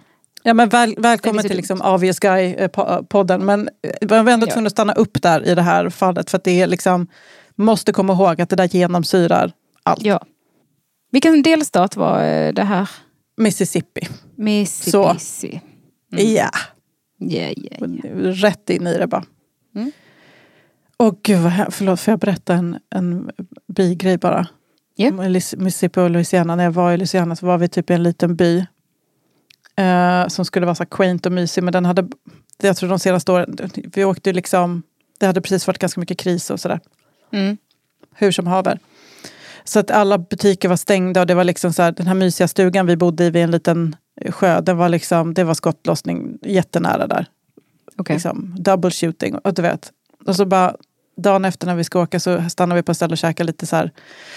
Ja, men välkommen till liksom Obvious Guy-podden. Men jag var ändå tvungen att stanna upp där i det här fallet. För att det är liksom, måste komma ihåg att det där genomsyrar allt. Ja. Vilken delstat var det här? Mississippi. Mississippi. Ja. Yeah. Rätt in i det bara. Och gud, förlåt, får jag berätta en bigrej bara? Yeah. Mississippi och Louisiana. När jag var i Louisiana så var vi typ i en liten by. Som skulle vara så quaint och mysig. Men den hade, jag tror de senaste åren, vi åkte liksom, det hade precis varit ganska mycket kris och sådär. Hur som haver. Så att alla butiker var stängda och det var liksom så här, den här mysiga stugan vi bodde i vid en liten sjö, den var liksom, det var skottlossning jättenära där. Okay. Liksom, double shooting och du vet. Och så bara dagen efter när vi ska åka så stannar vi på ett ställe och käkar lite så här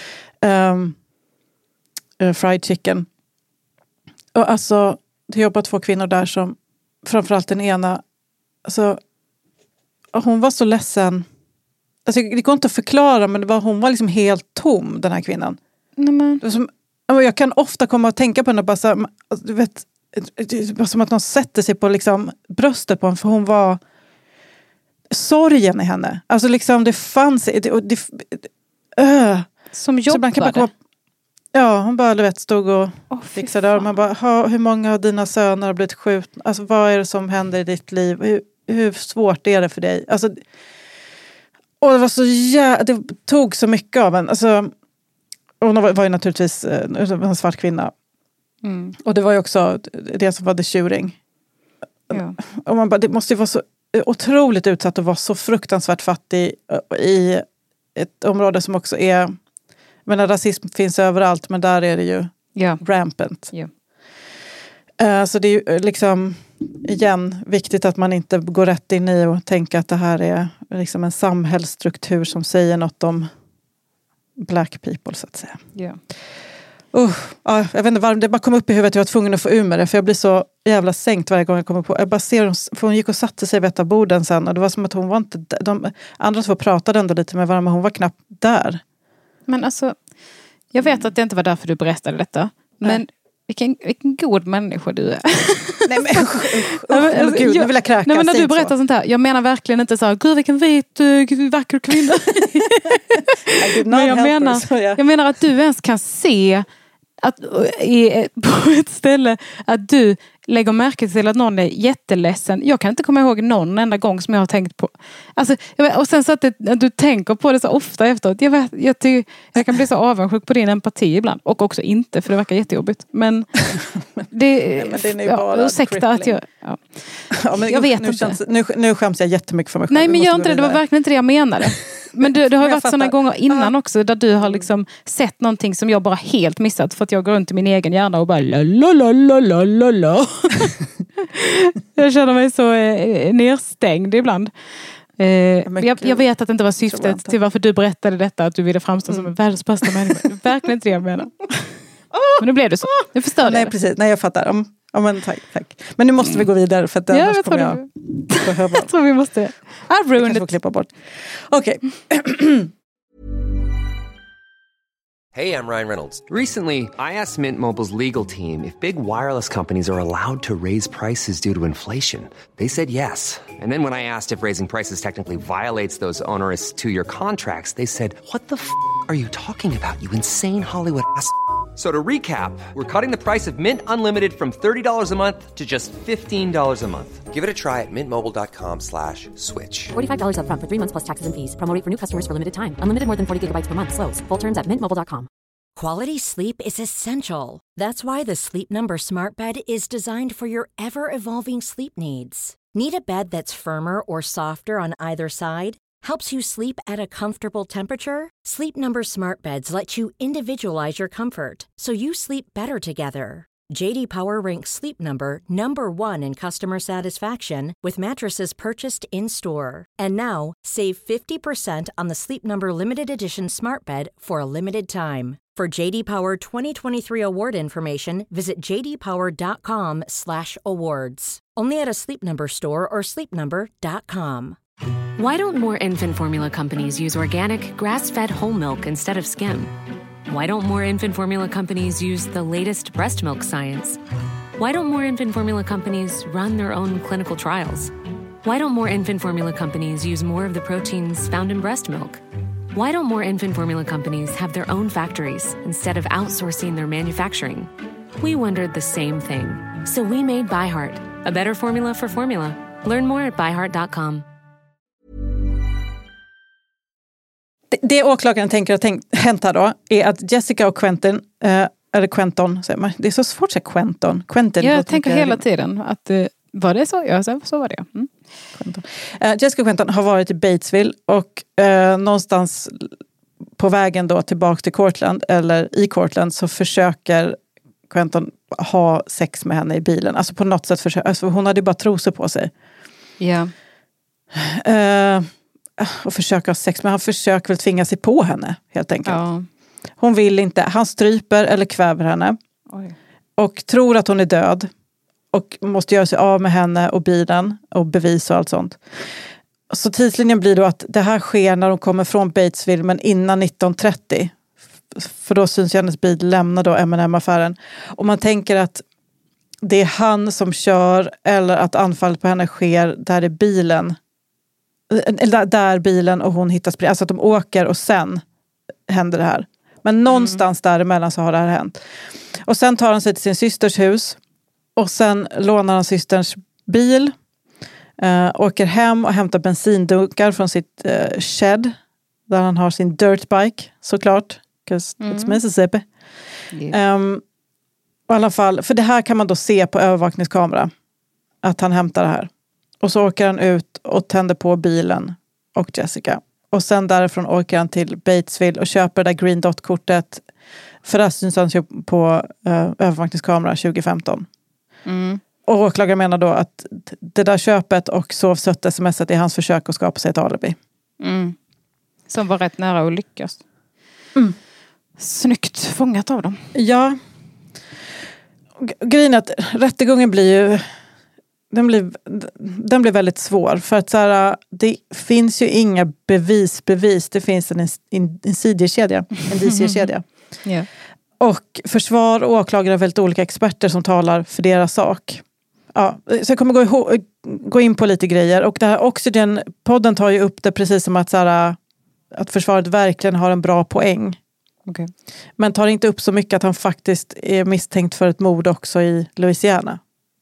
fried chicken. Och alltså det jobbar 2 kvinnor där som, framförallt den ena, alltså hon var så ledsen. Alltså, det går inte att förklara, men hon var liksom helt tom, den här kvinnan. Jag kan ofta komma och tänka på henne och bara så här, du vet, det var som att någon sätter sig på liksom bröstet på henne, för hon var sorgen i henne. Alltså liksom det fanns som jobbade. Ja, hon bara, du vet, stod och fixade. Och man bara, hur många av dina söner har blivit skjutna? Alltså vad är det som händer i ditt liv? Hur svårt är det för dig? Alltså, och det var så det tog så mycket av en. Alltså, hon var ju naturligtvis en svart kvinna. Och det var ju också det som var the shooting. Ja. Och man bara, det måste ju vara så otroligt utsatt att vara så fruktansvärt fattig i ett område som också är, men rasism finns överallt, men där är det ju rampant. Så det är ju liksom igen viktigt att man inte går rätt in i och tänker att det här är liksom en samhällsstruktur som säger något om black people, så att säga. Jag vet inte varför, det bara kom upp i huvudet. Jag var tvungen att få ur med det, för jag blir så jävla sänkt varje gång jag kommer på. Jag bara ser, för hon gick och satte sig vid ett av borden sen, och det var som att hon var inte, de andra två pratade ändå lite med varandra, men hon var knappt där. Men alltså, jag vet att det inte var därför du berättade detta, men vilken god människa du är. Nej men gud, nu vill jag kräkas. Nej, men när du berättar sånt här, jag menar verkligen inte så här, gud vilken vit, vacker kvinna. Men jag menar att du ens kan se att på ett ställe att du lägger märke till att någon är jätteledsen. Jag kan inte komma ihåg någon enda gång som jag har tänkt på. Alltså, och sen så att du tänker på det så ofta efteråt. Jag kan bli så avundsjuk på din empati ibland. Och också inte, för det verkar jättejobbigt. Men det är ursäkta att jag... Jag vet inte. Nu skäms jag jättemycket för mig själv. Nej, men gör inte det. Det var verkligen inte det jag menade. Men det har varit sådana gånger innan också, där du har liksom sett någonting som jag bara helt missat, för att jag går runt i min egen hjärna och bara la. Jag känner mig så nedstängd ibland. Jag vet att det inte var syftet till varför du berättade detta, att du ville framstå som en världens bästa människa. Det är verkligen inte det jag menar. Men nu blev det så. Nu förstår Nej, precis. Nej, jag fattar. Men tack. Men nu måste vi gå vidare, för att annars kommer jag behöva... Jag tror vi måste... I've ruined it. Klippa bort. Okej. Hey, I'm Ryan Reynolds. Recently, I asked Mint Mobile's legal team if big wireless companies are allowed to raise prices due to inflation. They said yes. And then when I asked if raising prices technically violates those onerous 2-year contracts, they said, "What the f*** are you talking about, you insane Hollywood ass?" So to recap, we're cutting the price of Mint Unlimited from $30 a month to just $15 a month. Give it a try at mintmobile.com/switch. $45 up front for 3 months plus taxes and fees. Promo rate for new customers for limited time. Unlimited more than 40 gigabytes per month. Slows full terms at mintmobile.com. Quality sleep is essential. That's why the Sleep Number Smart Bed is designed for your ever-evolving sleep needs. Need a bed that's firmer or softer on either side? Helps you sleep at a comfortable temperature? Sleep Number Smart Beds let you individualize your comfort, so you sleep better together. J.D. Power ranks Sleep Number #1 in customer satisfaction with mattresses purchased in-store. And now, save 50% on the Sleep Number Limited Edition Smart Bed for a limited time. For J.D. Power 2023 award information, visit jdpower.com/awards. Only at a Sleep Number store or sleepnumber.com. Why don't more infant formula companies use organic, grass-fed whole milk instead of skim? Why don't more infant formula companies use the latest breast milk science? Why don't more infant formula companies run their own clinical trials? Why don't more infant formula companies use more of the proteins found in breast milk? Why don't more infant formula companies have their own factories instead of outsourcing their manufacturing? We wondered the same thing. So we made ByHeart, a better formula for formula. Learn more at byheart.com. Det åklagaren tänker ha hänt här då är att Jessica och Quentin, eller Quentin, säger man. Det är så svårt att säga Quentin. Jag tänker hela tiden att var det så? Ja, så var det. Jessica och Quentin har varit i Batesville och någonstans på vägen då tillbaka till Cortland, eller i Cortland, så försöker Quentin ha sex med henne i bilen. Alltså på något sätt alltså hon hade ju bara trosor på sig. Ja. Och försöka ha sex, men han försöker väl tvinga sig på henne helt enkelt. Ja. Hon vill inte, han stryper eller kväver henne. Oj. Och tror att hon är död och måste göra sig av med henne och bilen och bevis och allt sånt. Så tidslinjen blir då att det här sker när de kommer från Batesville, men innan 1930. För då syns hennes bil lämna då M&M-affären. Och man tänker att det är han som kör, eller att anfallet på henne sker där i bilen. Där bilen och hon hittas. Alltså att de åker och sen händer det här. Men någonstans däremellan så har det här hänt. Och sen tar han sig till sin systers hus. Och sen lånar han systerns bil. Åker hem och hämtar bensindunkar från sitt shed. Där han har sin dirtbike, såklart. Because it's Mississippi. Yeah. I alla fall, för det här kan man då se på övervakningskamera. Att han hämtar det här. Och så åker han ut och tänder på bilen och Jessica. Och sen därifrån åker han till Batesville och köper det där Green Dot-kortet. För det syns han på övervakningskamera 2015. Och åklagaren menar då att det där köpet och sovsött sms:et är hans försök att skapa sig ett alibi. Som var rätt nära att lyckas. Snyggt fångat av dem. Ja. Grejen är att rättegången blir ju... Den blir väldigt svår. För att så här, det finns ju inga bevis. Det finns en indiciekedja. Yeah. Och försvar och åklagare är väldigt olika experter som talar för deras sak. Ja, så jag kommer gå in på lite grejer. Och det här Oxygen-podden tar ju upp det precis som att, så här, att försvaret verkligen har en bra poäng. Okay. Men tar inte upp så mycket att han faktiskt är misstänkt för ett mord också i Louisiana.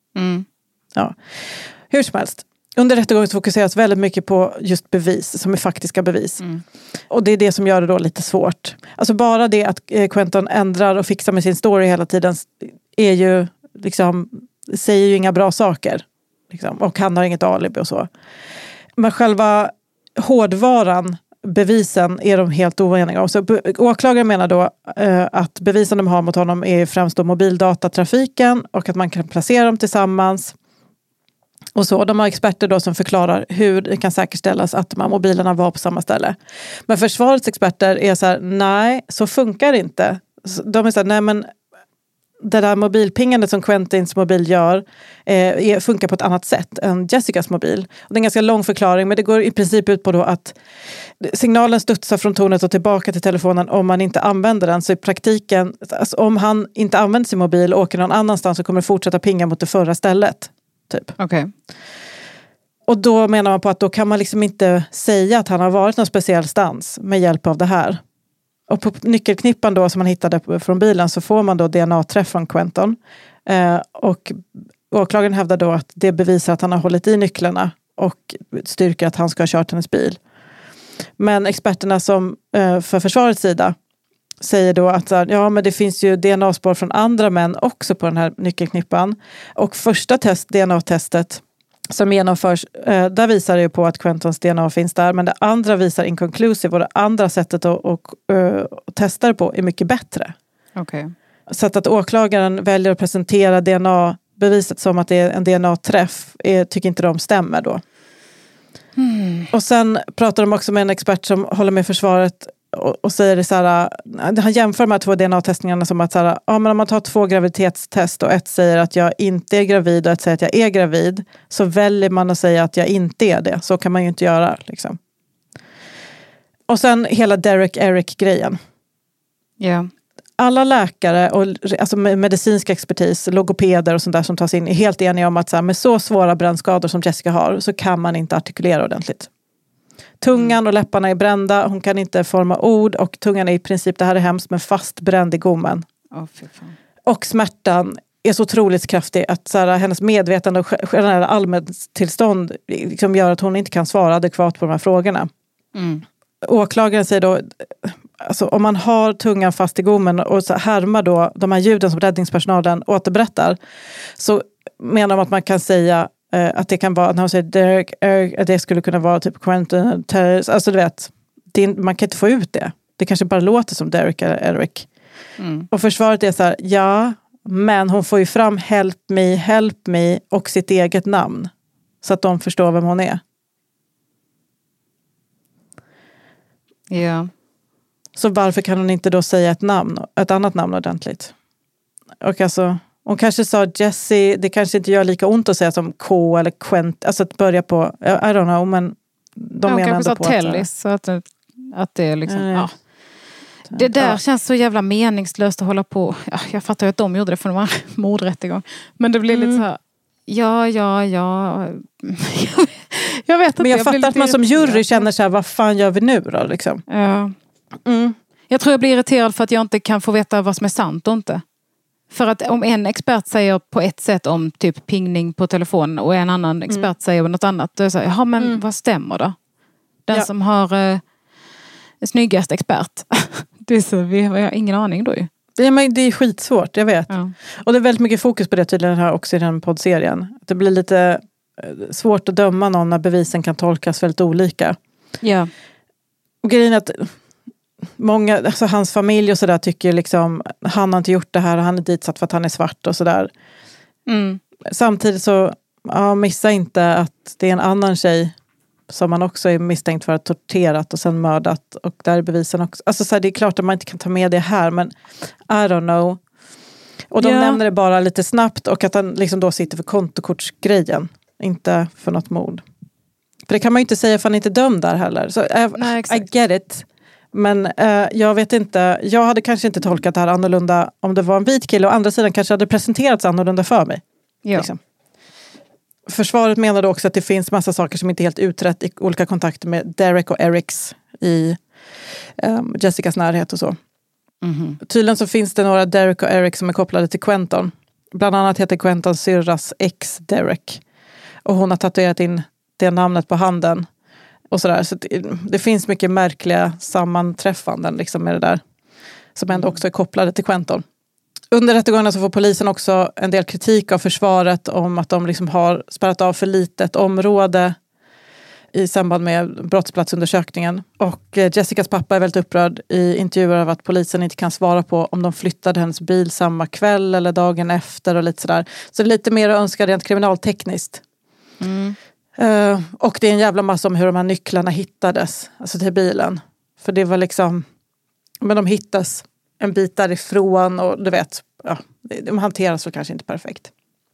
Ja. Hur som helst. Under rättegången fokuseras väldigt mycket på just bevis, som är faktiska bevis. Och det är det som gör det då lite svårt. Alltså bara det att Quentin ändrar och fixar med sin story hela tiden är ju liksom, säger ju inga bra saker. Liksom. Och han har inget alibi och så. Men själva hårdvaran, bevisen, är de helt oeniga om. Så åklagaren menar då att bevisen de har mot honom är främst då mobildatatrafiken och att man kan placera dem tillsammans. Och så, de har experter då som förklarar hur det kan säkerställas att de här mobilerna var på samma ställe. Men försvarets experter är så här, nej, så funkar det inte. De är så här, nej men det där mobilpingandet som Quentins mobil gör funkar på ett annat sätt än Jessicas mobil. Och det är en ganska lång förklaring, men det går i princip ut på då att signalen studsar från tornet och tillbaka till telefonen om man inte använder den. Så i praktiken, alltså om han inte använder sin mobil och åker någon annanstans så kommer det fortsätta pinga mot det förra stället. Typ. Okay. Och då menar man på att då kan man liksom inte säga att han har varit någon speciell stans med hjälp av det här. Och på nyckelknippan då som man hittade från bilen så får man då DNA-träff från Quentin. Och åklagaren hävdar då att det bevisar att han har hållit i nycklarna och styrker att han ska ha kört hennes bil. Men experterna som för försvarets sida säger då att ja, men det finns ju DNA-spår från andra män också på den här nyckelknippan. Och första DNA-testet som genomförs, där visar det ju på att Quentins DNA finns där. Men det andra visar inconclusive och det andra sättet att testa det på är mycket bättre. Okay. Så att åklagaren väljer att presentera DNA-beviset som att det är en DNA-träff tycker inte de stämmer då. Och sen pratar de också med en expert som håller med försvaret och säger det så här, han jämför de här 2 DNA-testningarna som att så här, ja, men om man tar 2 graviditetstest och ett säger att jag inte är gravid och ett säger att jag är gravid, så väljer man att säga att jag inte är det. Så kan man ju inte göra liksom. Och sen hela Derek Eric-grejen. Yeah. alla läkare och alltså medicinsk expertis, logopeder och sånt där som tas in är helt eniga om att så här, med så svåra brännskador som Jessica har så kan man inte artikulera ordentligt. Tungan och läpparna är brända, hon kan inte forma ord och tungan är i princip, det här är hemskt, men fast bränd i gommen. Fy fan. Och smärtan är så otroligt kraftig att så här, hennes medvetande och generella allmäntillstånd liksom gör att hon inte kan svara adekvat på de här frågorna. Åklagaren säger då, alltså, om man har tungan fast i gommen och så härmar då de här ljuden som räddningspersonalen återberättar, så menar de att man kan säga att det kan vara, när hon säger Derek, det skulle kunna vara typ Quentin, alltså du vet, man kan inte få ut det. Det kanske bara låter som Derek eller Eric. Och försvaret är så här, ja, men hon får ju fram help me och sitt eget namn. Så att de förstår vem hon är. Ja. Så varför kan hon inte då säga ett annat namn ordentligt? Och alltså, hon kanske sa Jessie, det kanske inte gör lika ont att säga som K eller Quent, alltså att börja på, I don't know, men de menar ändå på Tellis, att det är liksom, ja. Det där känns så jävla meningslöst att hålla på. Ja, jag fattar ju att de gjorde det för de var mordrättegång. Men det blir lite så här, ja. Jag vet inte. Men jag fattar att man som jury känner så här, vad fan gör vi nu då liksom? Ja. Jag tror jag blir irriterad för att jag inte kan få veta vad som är sant och inte. För att om en expert säger på ett sätt om typ pingning på telefon och en annan expert säger något annat, då är det så här, ja men vad stämmer då? Den som har snyggast expert. Det är så, vi har ingen aning då ju. Det är skitsvårt, jag vet. Ja. Och det är väldigt mycket fokus på det tydligen här också i den poddserien. Det blir lite svårt att döma någon när bevisen kan tolkas väldigt olika. Ja. Och grejen är att många, alltså hans familj och sådär tycker liksom, han har inte gjort det här och han är ditsatt för att han är svart och sådär. Samtidigt så, missa inte att det är en annan tjej som man också är misstänkt för att ha torterat och sen mördat. Och där är bevisen också. Alltså så här, det är klart att man inte kan ta med det här, men I don't know. Och de nämner det bara lite snabbt och att han liksom då sitter för kontokortsgrejen. Inte för något mord. För det kan man ju inte säga för han är inte dömd där heller. Så I get it. Men jag vet inte, jag hade kanske inte tolkat det här annorlunda om det var en vit kille. Och andra sidan kanske hade presenterats annorlunda för mig. Ja. Liksom. Försvaret menade också att det finns massa saker som inte är helt utrett i olika kontakter med Derek och Erics i Jessicas närhet och så. Tydligen så finns det några Derek och Eric som är kopplade till Quentin. Bland annat heter Quentin syrras ex Derek. Och hon har tatuerat in det namnet på handen. Och sådär. Så det finns mycket märkliga sammanträffanden liksom med det där. Som ändå också är kopplade till Quentin. Under rättegången så får polisen också en del kritik av försvaret om att de liksom har spärrat av för litet område i samband med brottsplatsundersökningen. Och Jessicas pappa är väldigt upprörd i intervjuer av att polisen inte kan svara på om de flyttade hennes bil samma kväll eller dagen efter och lite sådär. Så det är lite mer att önska rent kriminaltekniskt. Och det är en jävla massa om hur de här nycklarna hittades, alltså till bilen. För det var liksom, men de hittas en bit därifrån och du vet, de hanteras så kanske inte perfekt.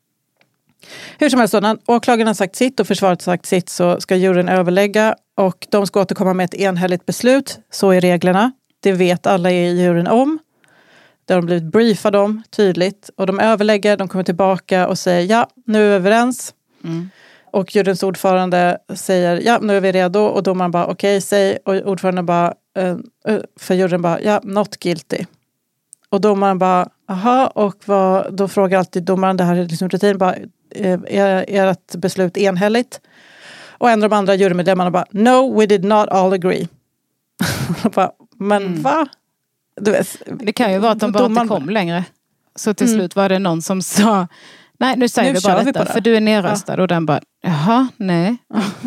Hur som helst, när åklagaren har sagt sitt och försvaret har sagt sitt så ska juryn överlägga och de ska återkomma med ett enhälligt beslut. Så är reglerna. Det vet alla i juryn om. Det har de blivit briefade om tydligt. Och de överlägger, de kommer tillbaka och säger ja, nu är vi överens. Och juryns ordförande säger ja, nu är vi redo. Och domaren bara okej, säg. Och ordföranden bara, för juryn bara ja, not guilty. Och domaren bara, aha, och då frågar alltid domaren, det här är liksom rutin, bara, är ett beslut enhälligt? Och en av de andra jurymedlemmarna bara, no, we did not all agree. Bara, men va? Du vet, det kan ju vara att de bara inte kom längre. Så till slut var det någon som sa, nej, nu säger vi bara detta, för du är nerröstad. Och den bara, jaha, nej.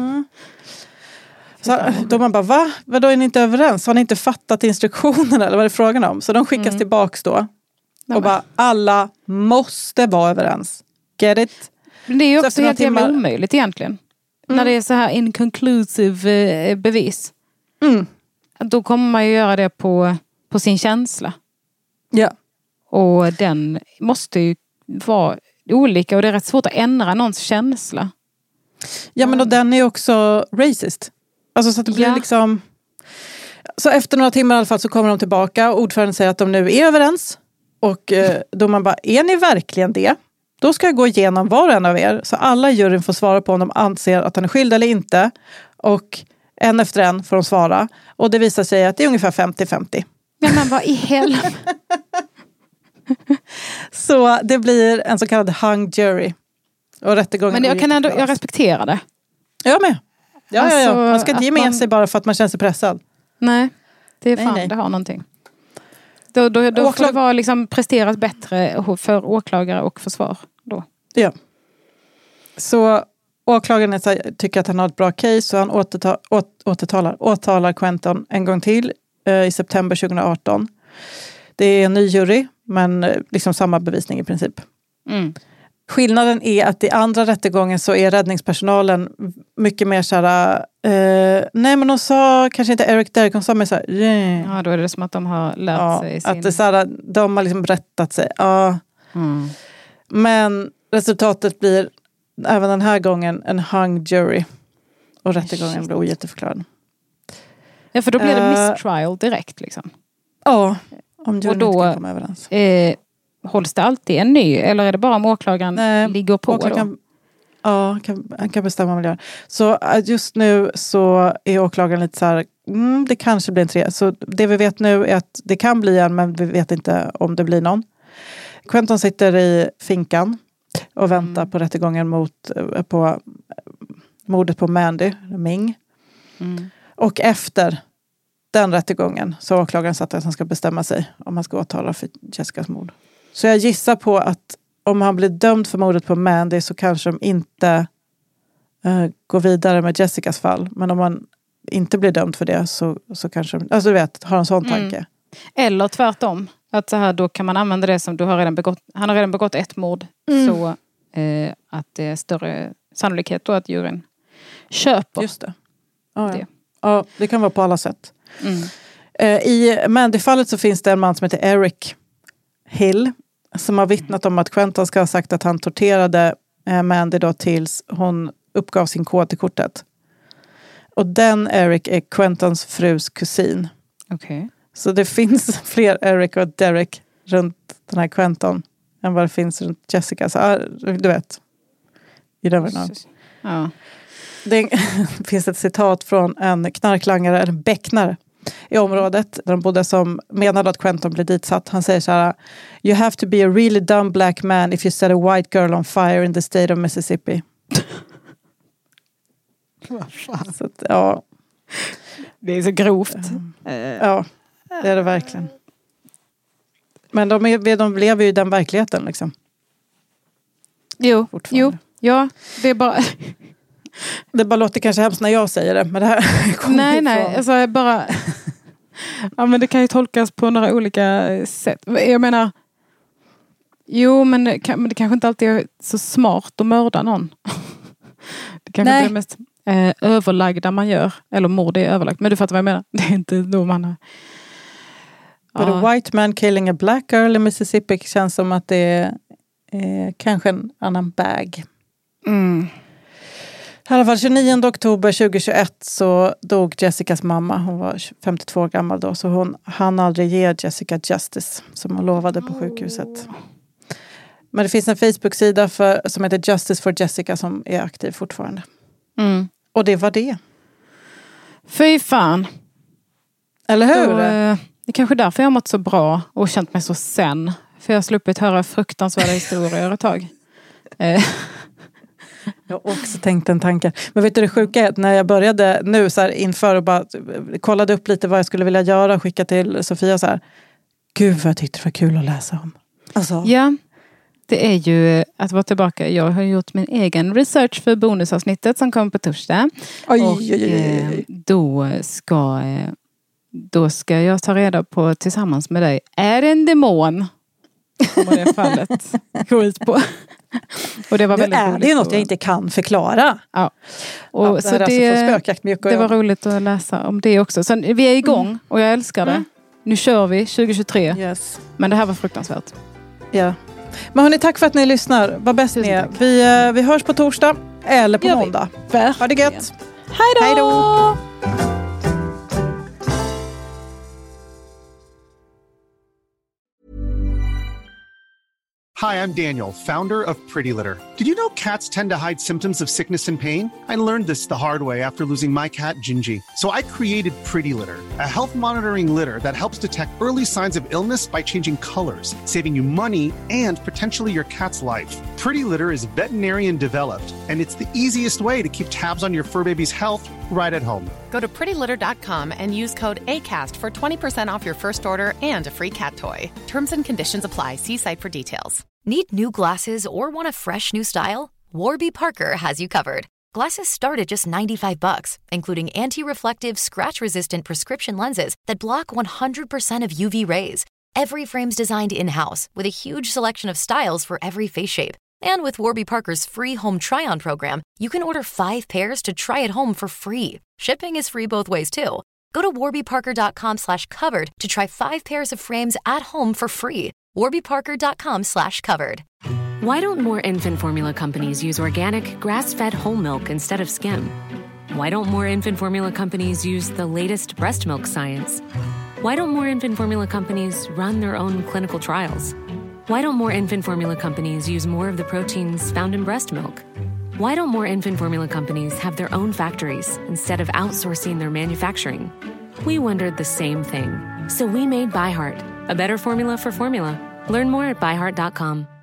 Så domaren bara, va? Vadå är ni inte överens? Har ni inte fattat instruktionerna eller vad är det frågan om? Så de skickas tillbaks då. Och bara, alla måste vara överens. Get it? Men det är ju också helt jävla omöjligt egentligen. När det är så här inconclusive bevis. Då kommer man ju göra det på sin känsla. Ja. Och den måste ju vara olika. Och det är rätt svårt att ändra någons känsla. Ja, men och den är också racist. Alltså så att det blir liksom... Så efter några timmar i alla fall så kommer de tillbaka och ordföranden säger att de nu är överens. Och då man bara, är ni verkligen det? Då ska jag gå igenom var och en av er. Så alla i juryn får svara på om de anser att han är skyldig eller inte. Och en efter en får de svara. Och det visar sig att det är ungefär 50-50. Ja, men vad i helvete? Så det blir en så kallad hung jury. Och rättegången. Men jag respekterar det. Jag med. Ja. Man ska inte ge med man... sig bara för att man känner sig pressad. Nej, det är fan, nej. Det har någonting. Då får det vara liksom presteras bättre för åklagare och försvar då. Ja. Så åklagaren tycker att han har ett bra case och han åtalar Quentin en gång till i september 2018. Det är en ny jury, men liksom samma bevisning i princip. Mm. Skillnaden är att i andra rättegången så är räddningspersonalen mycket mer såhär, nej men de sa kanske inte Eric Derrick, de sa mer såhär, yeah. Ja, då är det som att de har lärt sig sin... Att det såhär, de har liksom rättat sig, ja. Mm. Men resultatet blir även den här gången en hung jury. Och rättegången blir ogiltigförklarad. Ja, för då blir det mistrial direkt liksom. Ja, om juryn inte kan komma överens. Hålls det alltid en ny? Eller är det bara om åklagaren ligger på då? Ja, han kan bestämma vad det gör. Så just nu så är åklagaren lite så här, det kanske blir en 3. Så det vi vet nu är att det kan bli en, men vi vet inte om det blir någon. Quentin sitter i finkan och väntar på rättegången på mordet på Mandy, Ming. Mm. Och efter den rättegången så har åklagaren satt att han ska bestämma sig om han ska åtala för Jessicas mord. Så jag gissar på att om han blir dömd för mordet på Mandy så kanske de inte går vidare med Jessicas fall. Men om han inte blir dömd för det så kanske de, alltså du vet, har en sån tanke. Eller tvärtom. Att så här, då kan man använda det som han har redan begått ett mord. Så att det är större sannolikhet då att juryn köper. Just det. Ja, det kan vara på alla sätt. I Mandy-fallet så finns det en man som heter Eric Hill som har vittnat om att Quentin ska ha sagt att han torterade Mandy då tills hon uppgav sin kod till kortet. Och den Eric är Quentins frus kusin. Okay. Så det finns fler Eric och Derek runt den här Quentin än vad det finns runt Jessica. Så du vet. You never know. Ja. Det finns ett citat från en knarklangare, en becknare i området där de bodde som menade att Quentin blev ditsatt. Han säger så här: "You have to be a really dumb black man if you set a white girl on fire in the state of Mississippi." Så att, ja. Det är så grovt. Ja, det är det verkligen. Men de lever ju i den verkligheten liksom. Jo, ja, det är bara... Det bara låter kanske hemskt när jag säger det, men det här kommer Nej, alltså bara... Ja, men det kan ju tolkas på några olika sätt. Jag menar... Jo, men det kanske inte alltid är så smart att mörda någon. Det kanske är det mest överlagda man gör. Eller mord är överlagt. Men du fattar vad jag menar. Det är inte då man har... But a white man killing a black girl in Mississippi känns som att det är kanske en annan bag. I alla fall 29 oktober 2021 så dog Jessicas mamma. Hon var 52 år gammal då. Så hon hann aldrig ge Jessica justice som hon lovade på sjukhuset. Men det finns en Facebook-sida som heter Justice for Jessica som är aktiv fortfarande. Och det var det. Fy fan. Eller hur? Det är kanske därför jag har mått så bra och känt mig så sen. För jag har sluppit höra fruktansvärda historier ett tag. Jag har också tänkt den tanken. Men vet du det sjuka är att när jag började nu så här inför och bara kollade upp lite vad jag skulle vilja göra och skicka till Sofia så här. Gud vad jag tyckte det var kul att läsa om. Alltså. Ja, det är ju att vara tillbaka. Jag har gjort min egen research för bonusavsnittet som kommer på torsdag. Oj. Då ska jag ta reda på tillsammans med dig. Är det en demon? Vad det fallet går ut på. Och det var väldigt roligt. Det är något jag inte kan förklara. Ja. Och så det var roligt att läsa om det också. Så vi är igång och jag älskar det. Nu kör vi 2023. Yes. Men det här var fruktansvärt. Ja. Men hörni, tack för att ni lyssnar. Vad bäst ni är. Vi hörs på torsdag eller på måndag. Ha det gött. Hej då! Hi, I'm Daniel, founder of Pretty Litter. Did you know cats tend to hide symptoms of sickness and pain? I learned this the hard way after losing my cat, Gingy. So I created Pretty Litter, a health monitoring litter that helps detect early signs of illness by changing colors, saving you money and potentially your cat's life. Pretty Litter is veterinarian developed, and it's the easiest way to keep tabs on your fur baby's health right at home. Go to prettylitter.com and use code ACAST for 20% off your first order and a free cat toy. Terms and conditions apply. See site for details. Need new glasses or want a fresh new style? Warby Parker has you covered. Glasses start at just $95, including anti-reflective, scratch-resistant prescription lenses that block 100% of UV rays. Every frame's designed in-house with a huge selection of styles for every face shape. And with Warby Parker's free home try-on program, you can order 5 pairs to try at home for free. Shipping is free both ways, too. Go to warbyparker.com/covered to try 5 pairs of frames at home for free. warbyparker.com/covered. Why don't more infant formula companies use organic, grass-fed whole milk instead of skim? Why don't more infant formula companies use the latest breast milk science? Why don't more infant formula companies run their own clinical trials? Why don't more infant formula companies use more of the proteins found in breast milk? Why don't more infant formula companies have their own factories instead of outsourcing their manufacturing? We wondered the same thing. So we made ByHeart, a better formula for formula. Learn more at byheart.com.